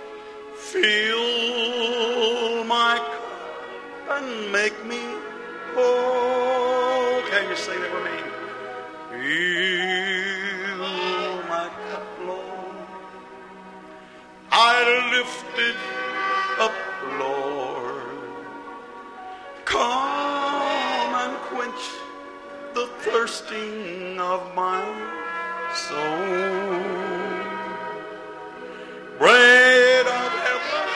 Fill my cup and make me whole. Can you sing it with me? Fill my cup, Lord. I lift it up, Lord. Come and quench the thirsting of my soul. Bread of heaven,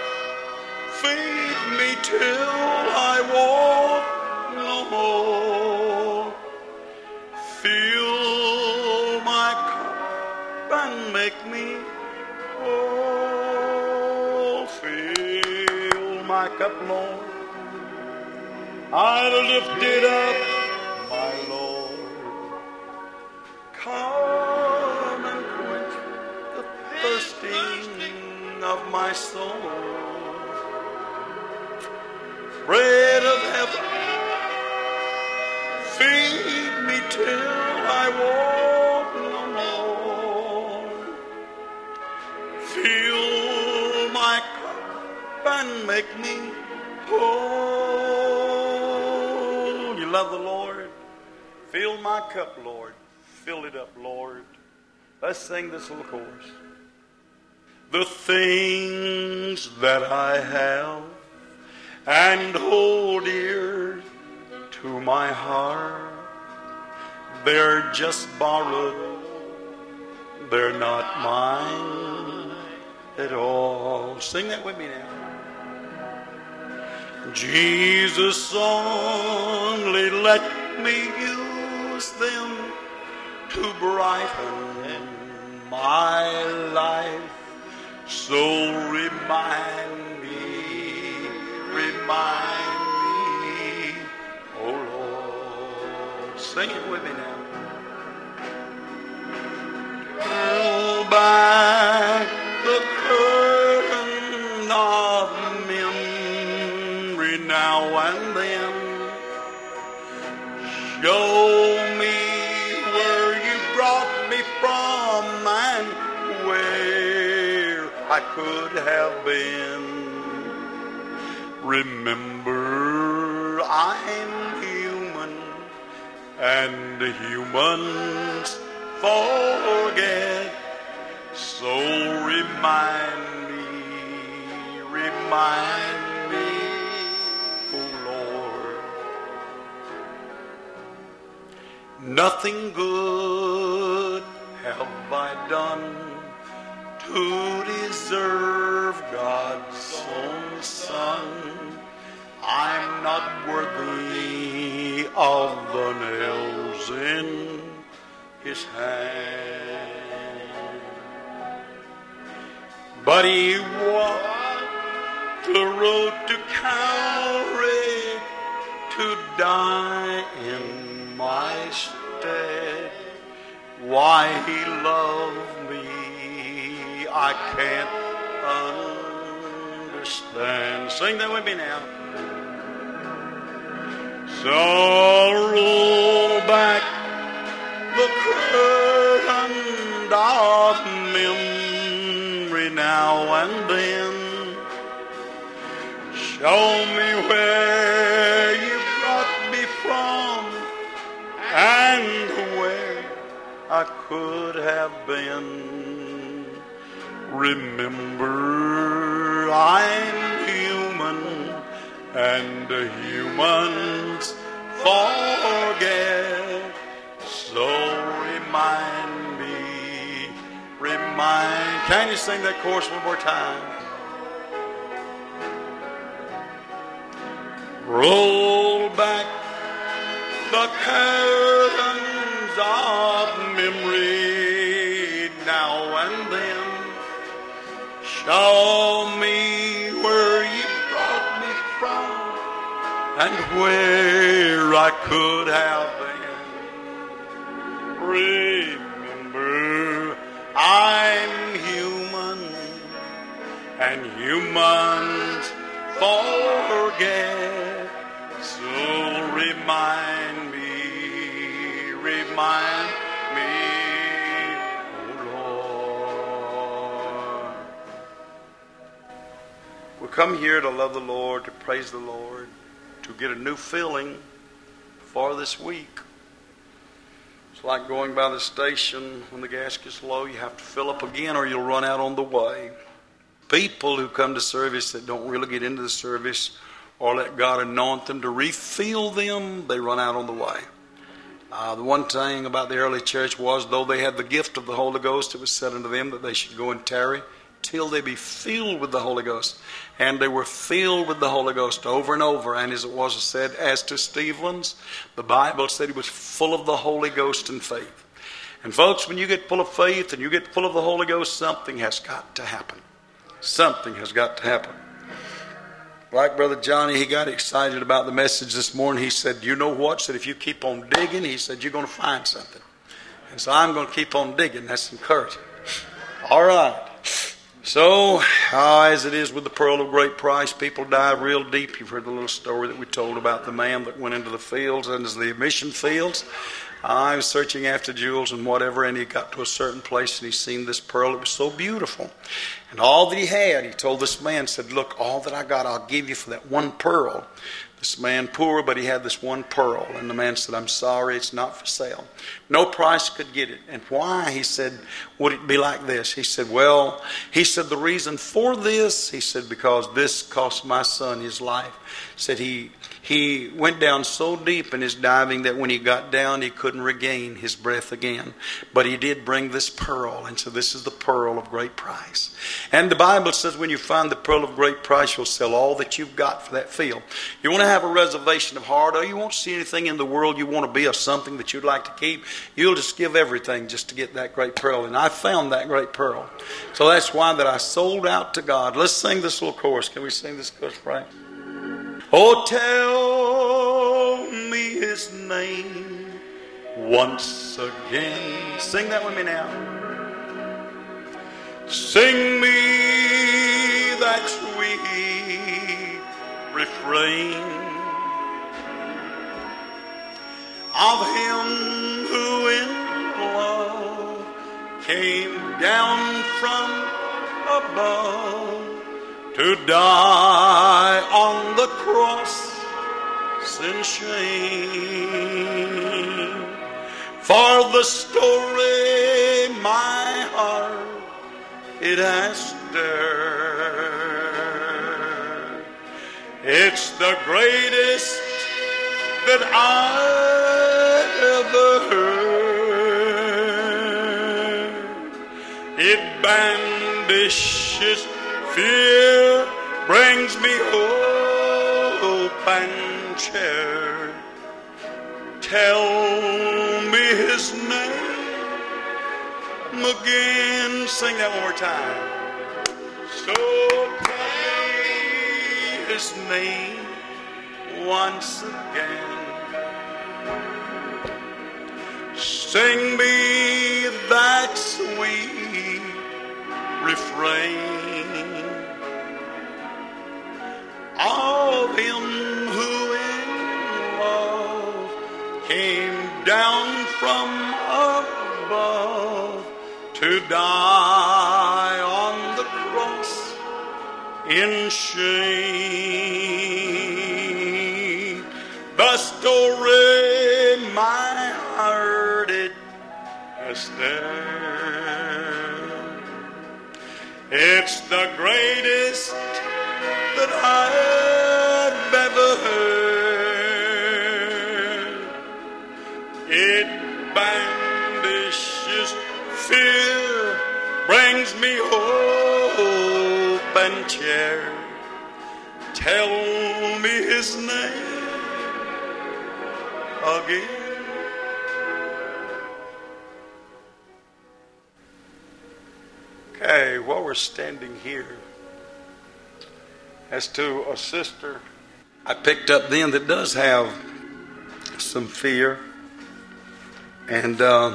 feed me till I want no more. Fill my cup and make me whole. Fill my cup, Lord. I lift it up, my Lord. Come and quench the thirsting of my soul. Bread of heaven, feed me till I want no more. Fill my cup and make me whole. You love the Lord? Fill my cup, Lord. Fill it up, Lord. Let's sing this little chorus. The things that I have and hold dear to my heart, they're just borrowed, they're not mine at all. Sing that with me now. Jesus, only let me use them to brighten my life. So remind me, remind me, oh Lord. Sing it with me now. Pull back the curtain of memory now and then. Show me where you brought me from and where I could have been. Remember, I'm human, and humans forget. So remind me, remind me, oh Lord. Nothing good have I done to deserve God's own Son. I'm not worthy of the nails in His hand. But He walked the road to Calvary to die in my stead. Why He loved me, I can't understand. Sing that with me now. So roll back the curtain of memory now and then. Show me where you brought me from and where I could have been. Remember, I'm human, and humans forget. So remind me, remind. Can you sing that chorus one more time? Roll the curtains of memory now and then. Show me where you brought me from and where I could have been. Remember, I'm human, and humans forget. So remind me, remind me, oh Lord. We come here to love the Lord, to praise the Lord, to get a new feeling for this week. It's like going by the station when the gas gets low. You have to fill up again or you'll run out on the way. People who come to service that don't really get into the service or let God anoint them to refill them, they run out on the way. Uh, the one thing about the early church was, though they had the gift of the Holy Ghost, it was said unto them that they should go and tarry till they be filled with the Holy Ghost. And they were filled with the Holy Ghost over and over. And as it was said, as to Stephen's, the Bible said he was full of the Holy Ghost and faith. And folks, when you get full of faith and you get full of the Holy Ghost, something has got to happen. Something has got to happen. Like Brother Johnny, he got excited about the message this morning. He said, you know what? He said, if you keep on digging, he said, you're going to find something. And so I'm going to keep on digging. That's encouraging. All right. So, uh, as it is with the pearl of great price, people dive real deep. You've heard the little story that we told about the man that went into the fields, into the mission fields. Uh, I was searching after jewels and whatever, and he got to a certain place and he seen this pearl. It was so beautiful. And all that he had, he told this man, said, look, all that I got, I'll give you for that one pearl. This man poor, but he had this one pearl. And the man said, I'm sorry, it's not for sale. No price could get it. And why, he said, would it be like this? He said, well, he said, the reason for this, he said, because this cost my son his life. He said he he went down so deep in his diving that when he got down, he couldn't regain his breath again. But he did bring this pearl. And so this is the pearl of great price. And the Bible says when you find the pearl of great price, you'll sell all that you've got for that field. You want to have a reservation of heart, or you won't see anything in the world you want to be, or something that you'd like to keep. You'll just give everything just to get that great pearl. And I found that great pearl. So that's why that I sold out to God. Let's sing this little chorus. Can we sing this chorus, Frank? Oh, tell me his name once again. Sing that with me now. Sing me that sweet refrain of him who in love came down from above to die on the cross in shame. For the story my heart it has stirred, it's the greatest that I ever heard. It banishes fear, brings me hope and cheer. Tell me his name again. Sing that one more time. So tell me his name once again. Sing me that sweet refrain of him who in love came down from above to die on the cross in shame. The story my heart it has stirred, it's the greatest that I've ever heard. It banishes fear, brings me hope and cheer. Tell me his name again. Okay, while we're standing here, as to a sister I picked up then that does have some fear, and uh,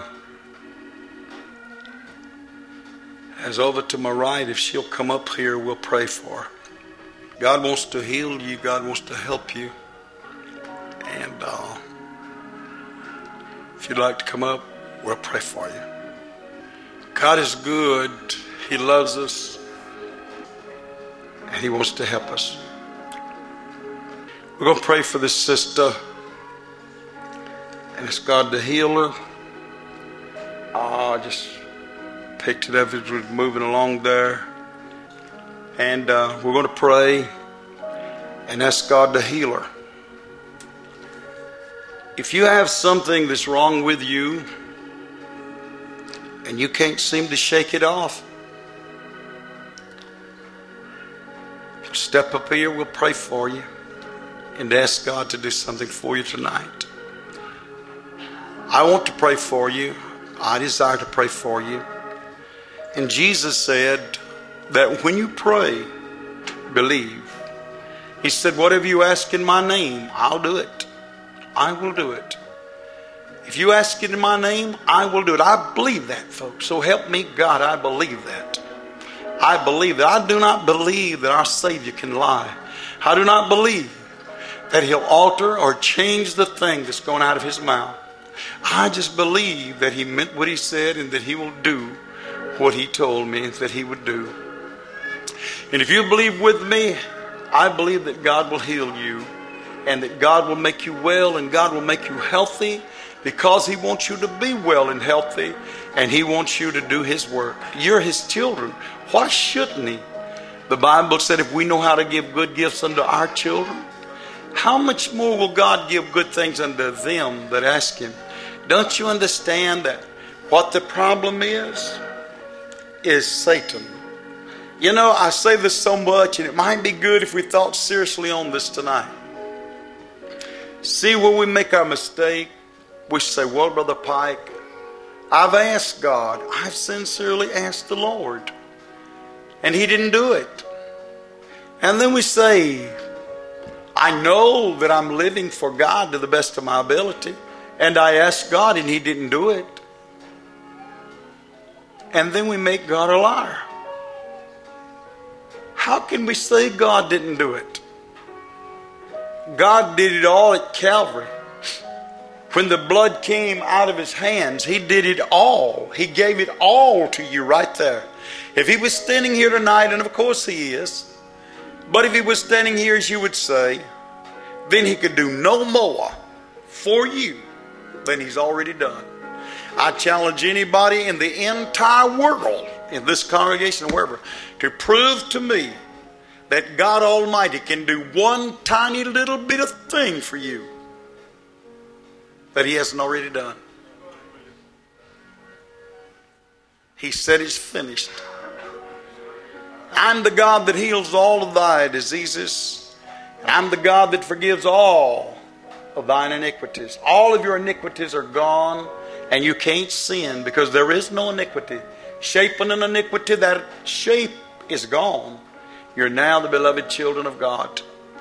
as over to my right, if she'll come up here, we'll pray for her. God wants to heal you. God wants to help you. And uh, if you'd like to come up, we'll pray for you. God is good. He loves us. And He wants to help us. We're going to pray for this sister. And ask God to heal her. I uh, just picked it up as we were moving along there. And uh, we're going to pray and ask God to heal her. If you have something that's wrong with you and you can't seem to shake it off, step up here, we'll pray for you and ask God to do something for you tonight. I want to pray for you. I desire to pray for you. And Jesus said that when you pray, believe. He said, whatever you ask in my name, I'll do it. I will do it. If you ask it in my name, I will do it. I believe that, folks. So help me God, I believe that. I believe that. I do not believe that our Savior can lie. I do not believe that He'll alter or change the thing that's going out of His mouth. I just believe that He meant what He said and that He will do what He told me that He would do. And if you believe with me, I believe that God will heal you and that God will make you well and God will make you healthy because He wants you to be well and healthy and He wants you to do His work. You're His children. Why shouldn't He? The Bible said if we know how to give good gifts unto our children, how much more will God give good things unto them that ask Him? Don't you understand that what the problem is, is Satan. You know, I say this so much, and it might be good if we thought seriously on this tonight. See, where we make our mistake, we say, well, Brother Pike, I've asked God. I've sincerely asked the Lord. And He didn't do it. And then we say, I know that I'm living for God to the best of my ability. And I asked God and He didn't do it. And then we make God a liar. How can we say God didn't do it? God did it all at Calvary. When the blood came out of His hands, He did it all. He gave it all to you right there. If He was standing here tonight, and of course He is, but if He was standing here, as you would say, then He could do no more for you than He's already done. I challenge anybody in the entire world, in this congregation, wherever, to prove to me that God Almighty can do one tiny little bit of thing for you that He hasn't already done. He said it's finished. I'm the God that heals all of thy diseases. I'm the God that forgives all of thine iniquities. All of your iniquities are gone, and you can't sin because there is no iniquity. Shaping an iniquity, that shape is gone. You're now the beloved children of God.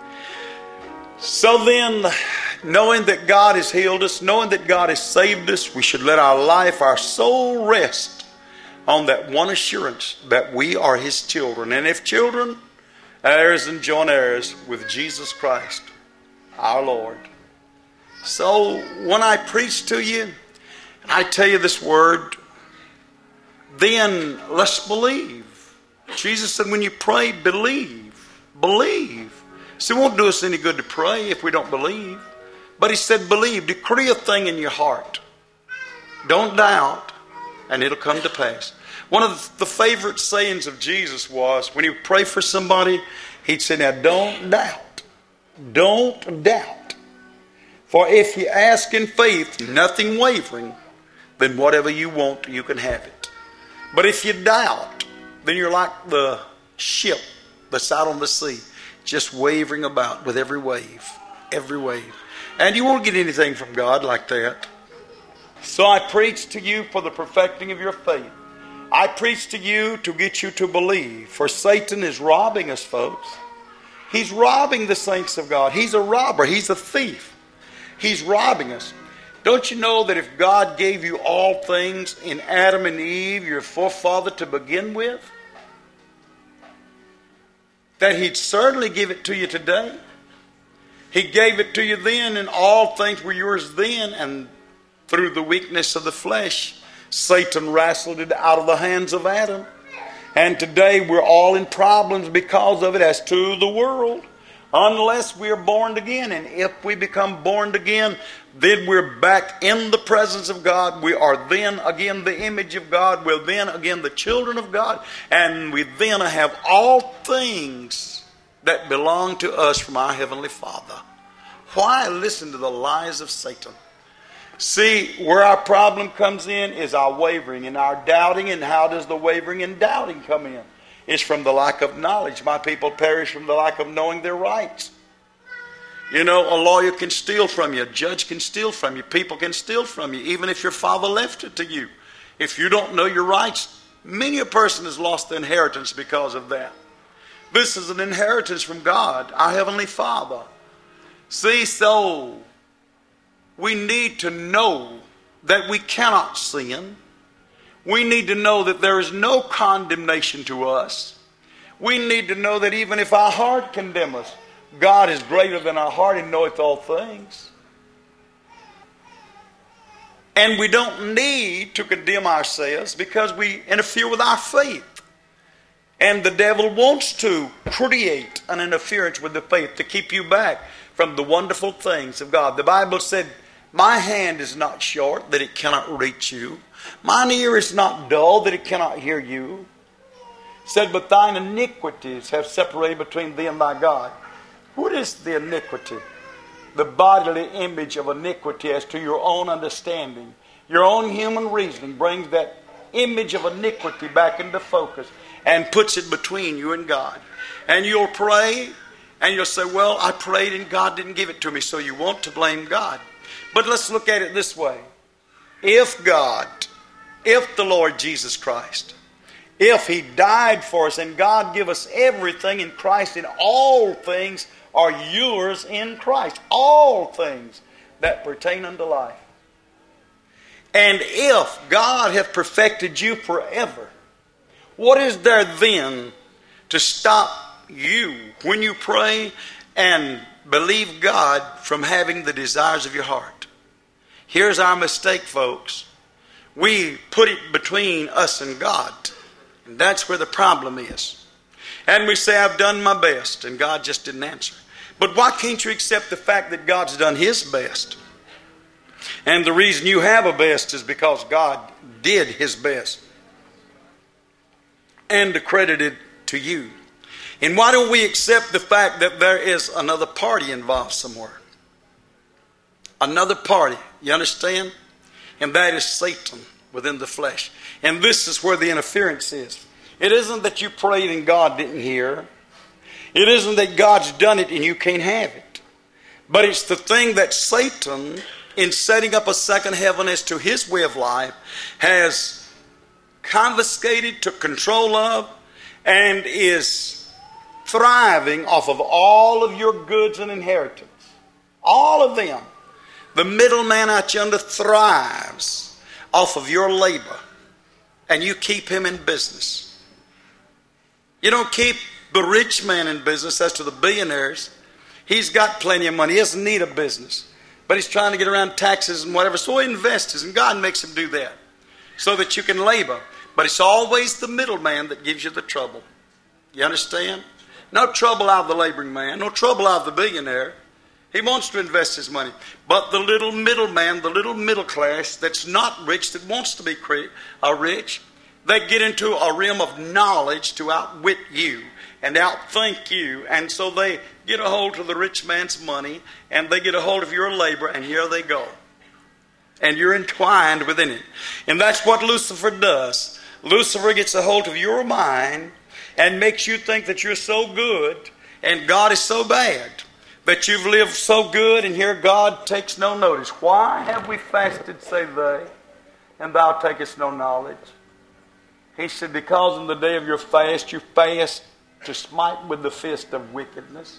So then, knowing that God has healed us, knowing that God has saved us, we should let our life, our soul rest on that one assurance that we are His children. And if children, heirs and joint heirs with Jesus Christ, our Lord. So when I preach to you, I tell you this word, then let's believe. Jesus said when you pray, believe. Believe. See, it won't do us any good to pray if we don't believe. But He said believe. Decree a thing in your heart. Don't doubt, and it'll come to pass. One of the favorite sayings of Jesus was, when He would pray for somebody, He'd say, now don't doubt. Don't doubt. For if you ask in faith, nothing wavering, then whatever you want, you can have it. But if you doubt, then you're like the ship that's out on the sea, just wavering about with every wave, every wave. And you won't get anything from God like that. So I preach to you for the perfecting of your faith. I preach to you to get you to believe. For Satan is robbing us, folks. He's robbing the saints of God. He's a robber. He's a thief. He's robbing us. Don't you know that if God gave you all things in Adam and Eve, your forefather, to begin with, that He'd certainly give it to you today? He gave it to you then, and all things were yours then, and through the weakness of the flesh, Satan wrestled it out of the hands of Adam. And today we're all in problems because of it, as to the world, unless we are born again. And if we become born again, then we're back in the presence of God. We are then again the image of God. We're then again the children of God. And we then have all things that belong to us from our Heavenly Father. Why listen to the lies of Satan? See, where our problem comes in is our wavering and our doubting. And how does the wavering and doubting come in? It's from the lack of knowledge. My people perish from the lack of knowing their rights. You know, a lawyer can steal from you. A judge can steal from you. People can steal from you, even if your father left it to you. If you don't know your rights, many a person has lost the inheritance because of that. This is an inheritance from God, our Heavenly Father. See, so we need to know that we cannot sin. We need to know that there is no condemnation to us. We need to know that even if our heart condemn us, God is greater than our heart and knoweth all things. And we don't need to condemn ourselves because we interfere with our faith. And the devil wants to create an interference with the faith to keep you back from the wonderful things of God. The Bible said, my hand is not short that it cannot reach you. Mine ear is not dull that it cannot hear you. It said, but thine iniquities have separated between thee and thy God. What is the iniquity? The bodily image of iniquity as to your own understanding. Your own human reasoning brings that image of iniquity back into focus and puts it between you and God. And you'll pray and you'll say, well, I prayed and God didn't give it to me, so you want to blame God. But let's look at it this way. If God, if the Lord Jesus Christ, if He died for us and God give us everything in Christ, and all things are yours in Christ, all things that pertain unto life. And if God hath perfected you forever, what is there then to stop you when you pray and believe God from having the desires of your heart? Here's our mistake, folks. We put it between us and God. And that's where the problem is. And we say, I've done my best, and God just didn't answer. But why can't you accept the fact that God's done His best? And the reason you have a best is because God did His best and accredited to you. And why don't we accept the fact that there is another party involved somewhere? Another party, you understand? And that is Satan within the flesh. And this is where the interference is. It isn't that you prayed and God didn't hear. It isn't that God's done it and you can't have it. But it's the thing that Satan, in setting up a second heaven as to his way of life, has confiscated, took control of, and is thriving off of all of your goods and inheritance. All of them. The middleman out yonder thrives off of your labor. And you keep him in business. You don't keep the rich man in business. As to the billionaires, he's got plenty of money. He doesn't need a business. But he's trying to get around taxes and whatever. So he invests, and God makes him do that so that you can labor. But it's always the middleman that gives you the trouble. You understand? No trouble out of the laboring man. No trouble out of the billionaire. He wants to invest his money. But the little middleman, the little middle class that's not rich, that wants to be uh, rich, they get into a realm of knowledge to outwit you and outthink you. And so they get a hold of the rich man's money, and they get a hold of your labor, and here they go. And you're entwined within it. And that's what Lucifer does. Lucifer gets a hold of your mind and makes you think that you're so good and God is so bad. that you've lived so good, and here God takes no notice. Why have we fasted, say they, and thou takest no knowledge? He said, because in the day of your fast, you fast to smite with the fist of wickedness,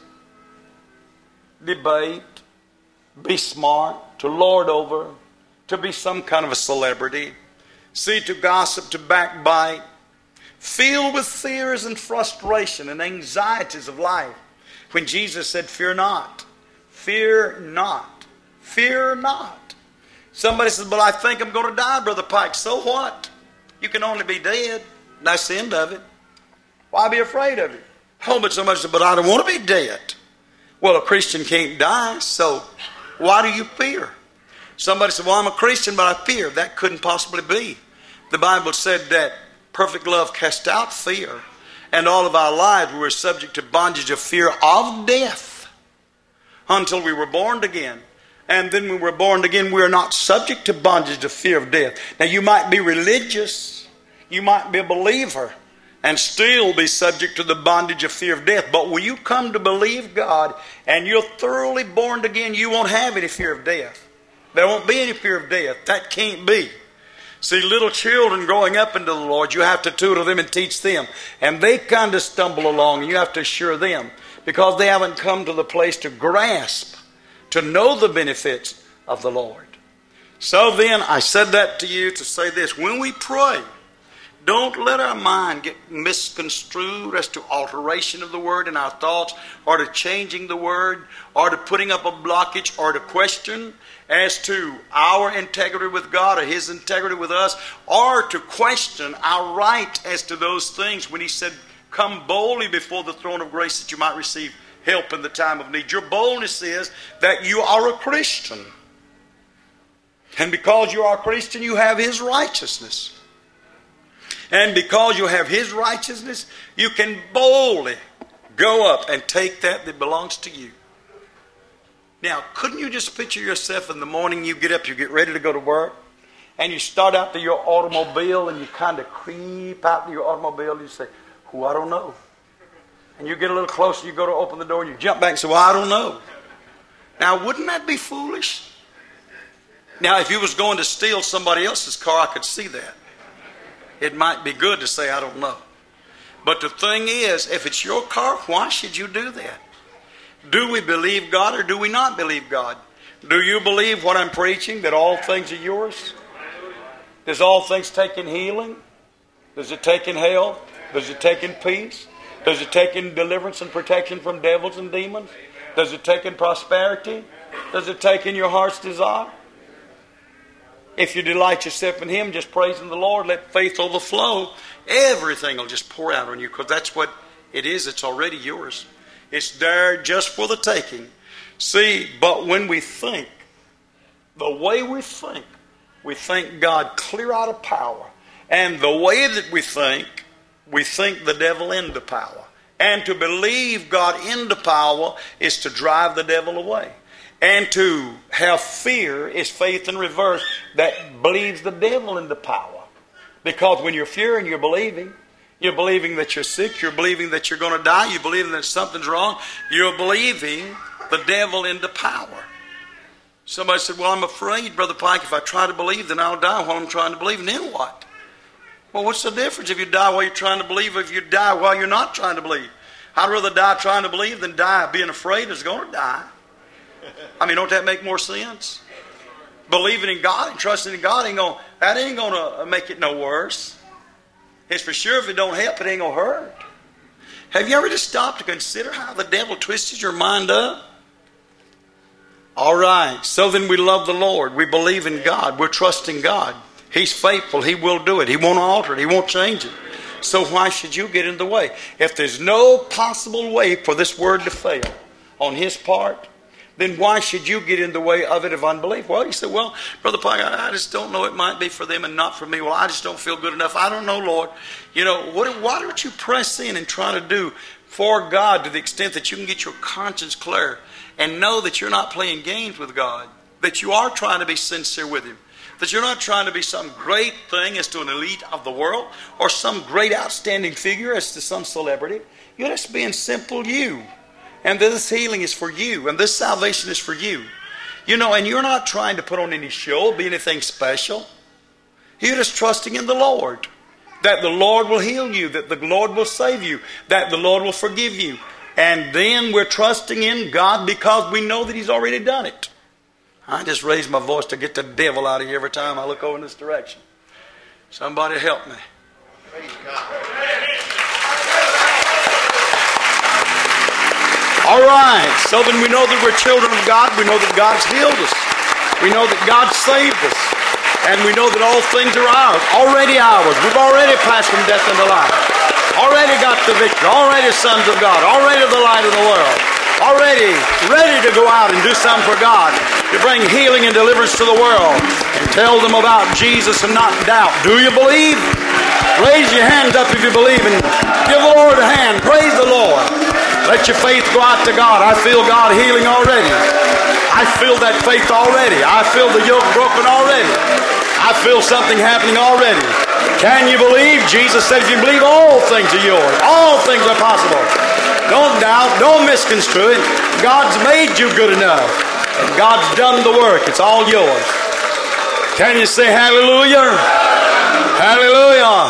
debate, be smart, to lord over, to be some kind of a celebrity, see, to gossip, to backbite, filled with fears and frustration and anxieties of life. When Jesus said, fear not, fear not, fear not. Somebody says, but I think I'm going to die, Brother Pike. So what? You can only be dead. That's the end of it. Why be afraid of it? Oh, but somebody said, but I don't want to be dead. Well, a Christian can't die, so why do you fear? Somebody said, well, I'm a Christian, but I fear. That couldn't possibly be. The Bible said that perfect love casts out fear. And all of our lives we were subject to bondage of fear of death until we were born again. And then when we were born again, we are not subject to bondage of fear of death. Now, you might be religious, you might be a believer, and still be subject to the bondage of fear of death. But when you come to believe God and you're thoroughly born again, you won't have any fear of death. There won't be any fear of death. That can't be. See, little children growing up into the Lord, you have to tutor them and teach them. And they kind of stumble along, and you have to assure them because they haven't come to the place to grasp, to know the benefits of the Lord. So then, I said that to you to say this. When we pray, don't let our mind get misconstrued as to alteration of the Word in our thoughts, or to changing the Word, or to putting up a blockage, or to question as to our integrity with God or His integrity with us, or to question our right as to those things when He said, come boldly before the throne of grace that you might receive help in the time of need. Your boldness is that you are a Christian. And because you are a Christian, you have His righteousness. And because you have His righteousness, you can boldly go up and take that that belongs to you. Now, couldn't you just picture yourself in the morning, you get up, you get ready to go to work, and you start out to your automobile, and you kind of creep out to your automobile, and you say, oh, I don't know. And you get a little closer, you go to open the door, and you jump back and say, well, I don't know. Now, wouldn't that be foolish? Now, if you was going to steal somebody else's car, I could see that. It might be good to say, I don't know. But the thing is, if it's your car, why should you do that? Do we believe God or do we not believe God? Do you believe what I'm preaching, that all things are yours? Does all things take in healing? Does it take in health? Does it take in peace? Does it take in deliverance and protection from devils and demons? Does it take in prosperity? Does it take in your heart's desire? If you delight yourself in Him, just praising the Lord, let faith overflow, everything will just pour out on you, because that's what it is. It's already yours. It's there just for the taking. See, but when we think, the way we think, we think God clear out of power. And the way that we think, we think the devil into power. And to believe God into power is to drive the devil away. And to have fear is faith in reverse that believes the devil into power. Because when you're fearing, you're believing. You're believing that you're sick. You're believing that you're going to die. You're believing that something's wrong. You're believing the devil into power. Somebody said, well, I'm afraid, Brother Pike, if I try to believe, then I'll die while I'm trying to believe. And then what? Well, what's the difference if you die while you're trying to believe or if you die while you're not trying to believe? I'd rather die trying to believe than die being afraid is going to die. I mean, don't that make more sense? Believing in God and trusting in God, ain't gonna, that ain't going to make it no worse. It's for sure if it don't help, it ain't going to hurt. Have you ever just stopped to consider how the devil twisted your mind up? All right, so then we love the Lord. We believe in God. We're trusting God. He's faithful. He will do it. He won't alter it. He won't change it. So why should you get in the way? If there's no possible way for this word to fail on His part, then why should you get in the way of it of unbelief? Well, you say, well, Brother Pike, I just don't know. It might be for them and not for me. Well, I just don't feel good enough. I don't know, Lord. You know, what, why don't you press in and try to do for God to the extent that you can get your conscience clear and know that you're not playing games with God, that you are trying to be sincere with Him, that you're not trying to be some great thing as to an elite of the world or some great outstanding figure as to some celebrity. You're just being simple you. And this healing is for you. And this salvation is for you. You know, and you're not trying to put on any show, be anything special. You're just trusting in the Lord. That the Lord will heal you. That the Lord will save you. That the Lord will forgive you. And then we're trusting in God because we know that He's already done it. I just raise my voice to get the devil out of here every time I look over in this direction. Somebody help me. All right. So then we know that we're children of God. We know that God's healed us. We know that God saved us. And we know that all things are ours. Already ours. We've already passed from death into life. Already got the victory. Already sons of God. Already the light of the world. Already ready to go out and do something for God. To bring healing and deliverance to the world. And tell them about Jesus and not doubt. Do you believe? Raise your hands up if you believe and give the Lord a hand. Praise the Lord. Let your faith go out to God. I feel God healing already. I feel that faith already. I feel the yoke broken already. I feel something happening already. Can you believe? Jesus said if you believe, all things are yours. All things are possible. Don't doubt. Don't misconstrue it. God's made you good enough. And God's done the work. It's all yours. Can you say hallelujah? Hallelujah.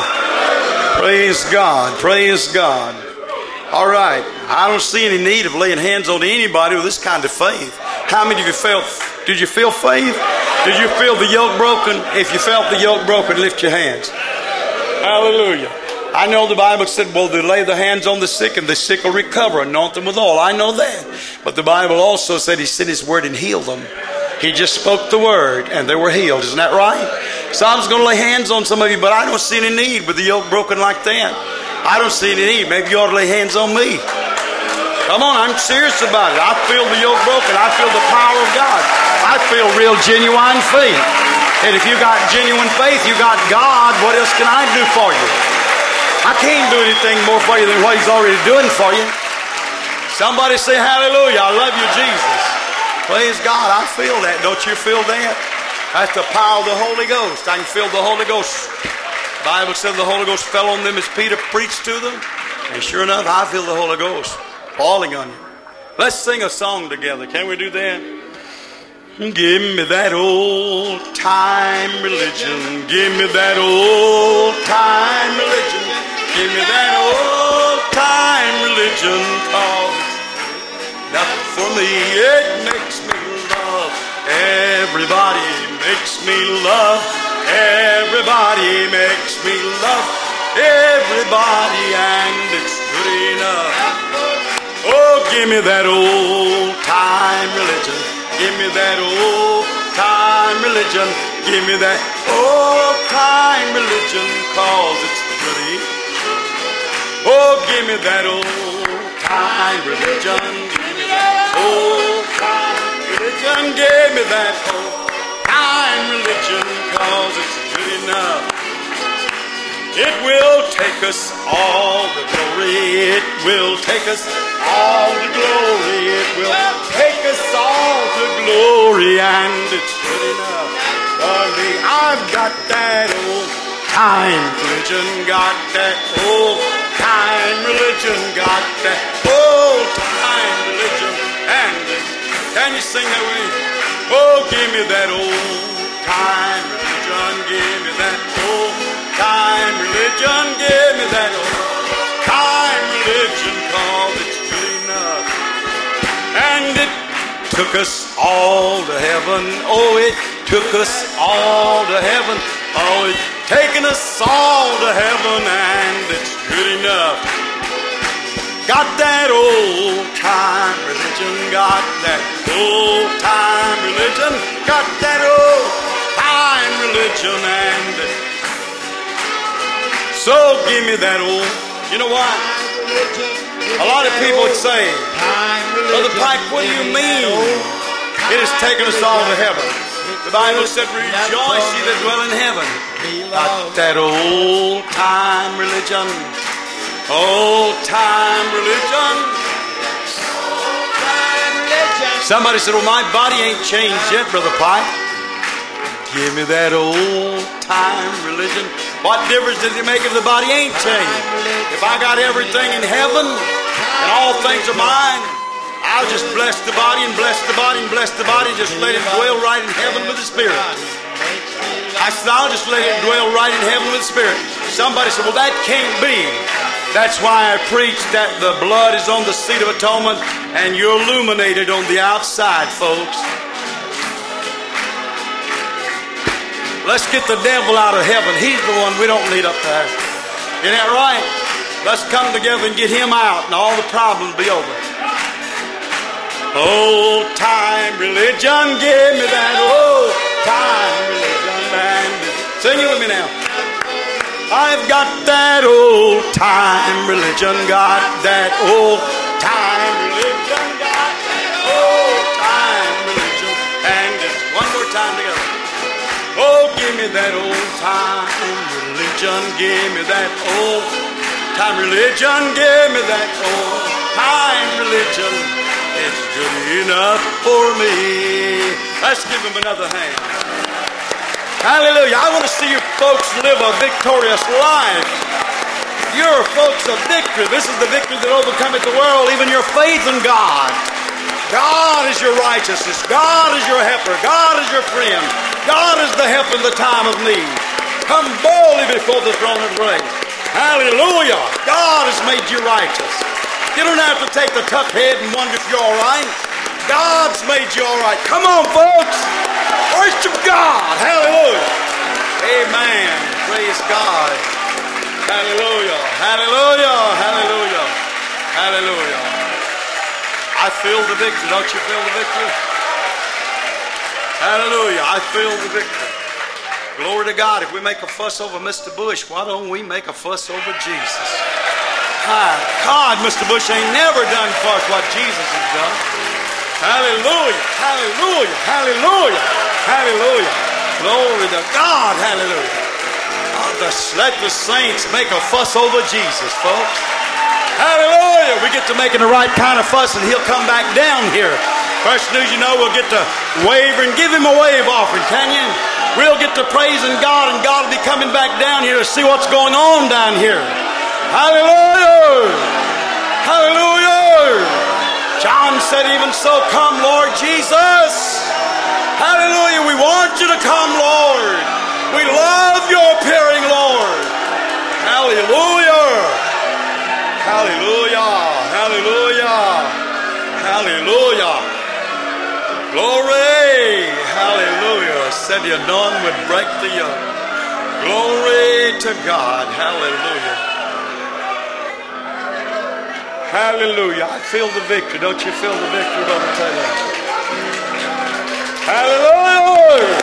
Praise God. Praise God. All right. I don't see any need of laying hands on anybody with this kind of faith. How many of you felt, did you feel faith? Did you feel the yoke broken? If you felt the yoke broken, lift your hands. Hallelujah. I know the Bible said, well, they lay the hands on the sick and the sick will recover, anoint them with oil. I know that. But the Bible also said He sent His word and healed them. He just spoke the word and they were healed. Isn't that right? So I was going to lay hands on some of you, but I don't see any need with the yoke broken like that. I don't see any need. Maybe you ought to lay hands on me. Come on, I'm serious about it. I feel the yoke broken. I feel the power of God. I feel real genuine faith. And if you got genuine faith, you got God. What else can I do for you? I can't do anything more for you than what He's already doing for you. Somebody say hallelujah. I love you, Jesus. Praise God. I feel that. Don't you feel that? That's the power of the Holy Ghost. I can feel the Holy Ghost. The Bible said the Holy Ghost fell on them as Peter preached to them. And sure enough, I feel the Holy Ghost falling on you. Let's sing a song together. Can we do that? Give me that old time religion. Give me that old time religion. Give me that old time religion. Cause nothing for me, it makes me love. Everybody makes me love. Everybody makes me love. Everybody, and it's good enough. Oh, give me that old time religion. Give me that old time religion. Give me that old time religion, cause it's pretty. Oh, give me that old time religion. Give me that old time religion. Give me that old time religion, cause it's good enough. It will take us all the glory. It will take us all the glory. It will take us all the glory. And it's good enough for me. I've got that old time religion. Got that old time religion. Got that old time religion. And it's, can you sing that with me? Oh, give me that old time religion. Give me that old time religion, give me that old time religion, cause it's good enough. And it took us all to heaven. Oh, it took us all to heaven. Oh, it's taken us all to heaven, and it's good enough. Got that old time religion, got that old time religion, got that old time religion, and it's so give me that old. You know what? A lot of people would say, Brother Pike, what do you mean? It has taken us all to heaven. The Bible said, rejoice ye that dwell in heaven. Not that old time religion. Old time religion. Somebody said, well, my body ain't changed yet, Brother Pike. Give me that old time religion. What difference does it make if the body ain't changed? If I got everything in heaven and all things are mine, I'll just bless the body and bless the body and bless the body. Just let it dwell right in heaven with the Spirit. I said, I'll just let it dwell right in heaven with the Spirit. Somebody said, well, that can't be. That's why I preach that the blood is on the seat of atonement and you're illuminated on the outside, folks. Let's get the devil out of heaven. He's the one we don't need up there. Isn't that right? Let's come together and get him out and all the problems will be over. Old time religion, give me that old time religion band. Sing it with me now. I've got that old time religion, got that old time religion, got that old time religion. And it's one more time together. Oh, give me that old time religion, give me that old time religion, give me that old time religion. It's good enough for me. Let's give him another hand. Hallelujah. I want to see you folks live a victorious life. You're folks of victory. This is the victory that overcometh the world, even your faith in God. God is your righteousness. God is your helper. God is your friend. God is the help in the time of need. Come boldly before the throne of grace. Hallelujah. God has made you righteous. You don't have to take the tough head and wonder if you're all right. God's made you all right. Come on, folks. Worship God. Hallelujah. Amen. Praise God. Hallelujah. Hallelujah. Hallelujah. Hallelujah. I feel the victory. Don't you feel the victory? Hallelujah. I feel the victory. Glory to God. If we make a fuss over Mister Bush, why don't we make a fuss over Jesus? My God, Mister Bush ain't never done for us what Jesus has done. Hallelujah. Hallelujah. Hallelujah. Hallelujah. Glory to God. Hallelujah. Oh, just let the saints make a fuss over Jesus, folks. Hallelujah. We get to making the right kind of fuss and he'll come back down here. First news you know, we'll get to wave and give him a wave offering, can you? We'll get to praising God and God will be coming back down here to see what's going on down here. Hallelujah. Hallelujah. John said, even so, come, Lord Jesus. Hallelujah. We want you to come, Lord. We love your appearing, Lord. Hallelujah. Hallelujah. Hallelujah. Hallelujah. Glory. Hallelujah. Said you none would break the yoke. Glory to God. Hallelujah. Hallelujah. I feel the victory. Don't you feel the victory, Brother Taylor? Hallelujah.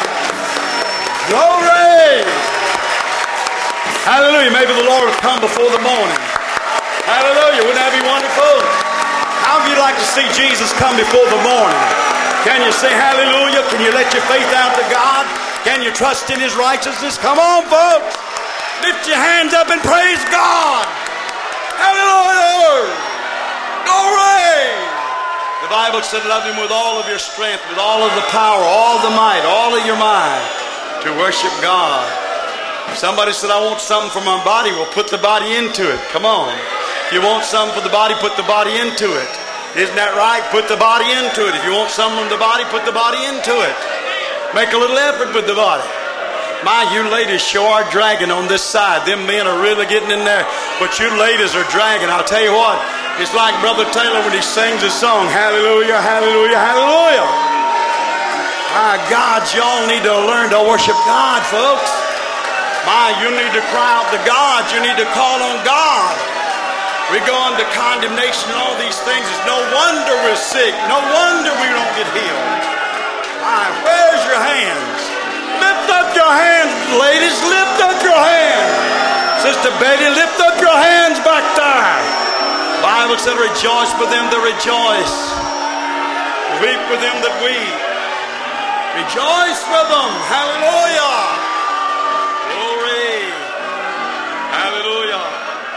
Glory. Hallelujah. Maybe the Lord will come before the morning. Hallelujah. Wouldn't that be wonderful? How would you like to see Jesus come before the morning? Can you say hallelujah? Can you let your faith out to God? Can you trust in his righteousness? Come on, folks. Lift your hands up and praise God. Hallelujah. Glory. The Bible said, love him with all of your strength, with all of the power, all the might, all of your mind, to worship God. Somebody said, I want something for my body. Well, put the body into it. Come on. If you want something for the body, put the body into it. Isn't that right? Put the body into it. If you want something from the body, put the body into it. Make a little effort with the body. My, you ladies sure are dragging on this side. Them men are really getting in there. But you ladies are dragging. I'll tell you what. It's like Brother Taylor when he sings his song. Hallelujah, hallelujah, hallelujah. My God, y'all need to learn to worship God, folks. My, you need to cry out to God. You need to call on God. We go into condemnation and all these things. It's no wonder we're sick. No wonder we don't get healed. My, where's your hands? Lift up your hands, ladies. Lift up your hands. Sister Betty, lift up your hands back there. The Bible said, rejoice with them that rejoice. Weep with them that weep. Rejoice with them. Hallelujah. Glory. Hallelujah.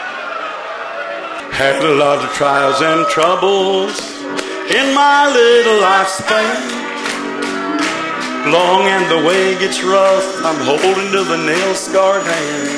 Had a lot of trials and troubles in my little lifespan. Long and the way gets rough, I'm holding to the nail-scarred hand.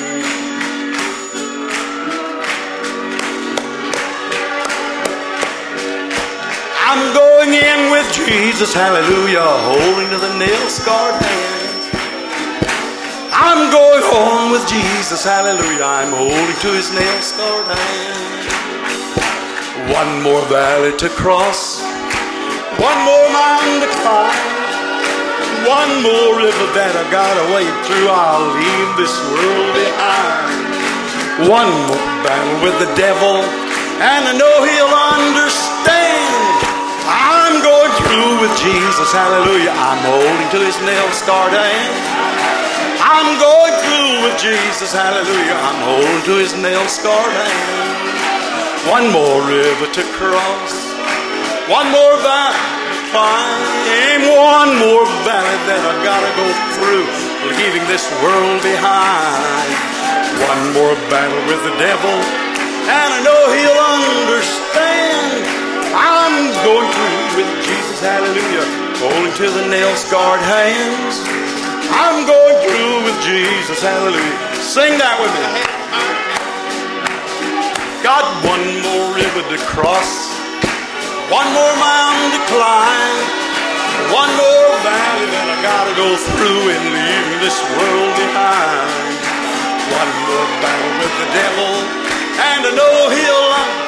in with Jesus, hallelujah, holding to the nail-scarred hand. I'm going home with Jesus, hallelujah, I'm holding to his nail-scarred hand. One more valley to cross, one more mountain to climb, one more river that I gotta wade through, I'll leave this world behind. One more battle with the devil, and I know he'll understand. I'm going through with Jesus, hallelujah, I'm holding to his nail-scarred hand. I'm going through with Jesus, hallelujah, I'm holding to his nail-scarred hand. One more river to cross, one more valley to climb, one more valley that I gotta go through, leaving this world behind. One more battle with the devil, and I know he'll understand. I'm going through with Jesus, hallelujah, holding to the nail-scarred hands. I'm going through with Jesus, hallelujah. Sing that with me. Got one more river to cross, one more mountain to climb, one more valley that I gotta go through and leave this world behind. One more battle with the devil, and I know he'll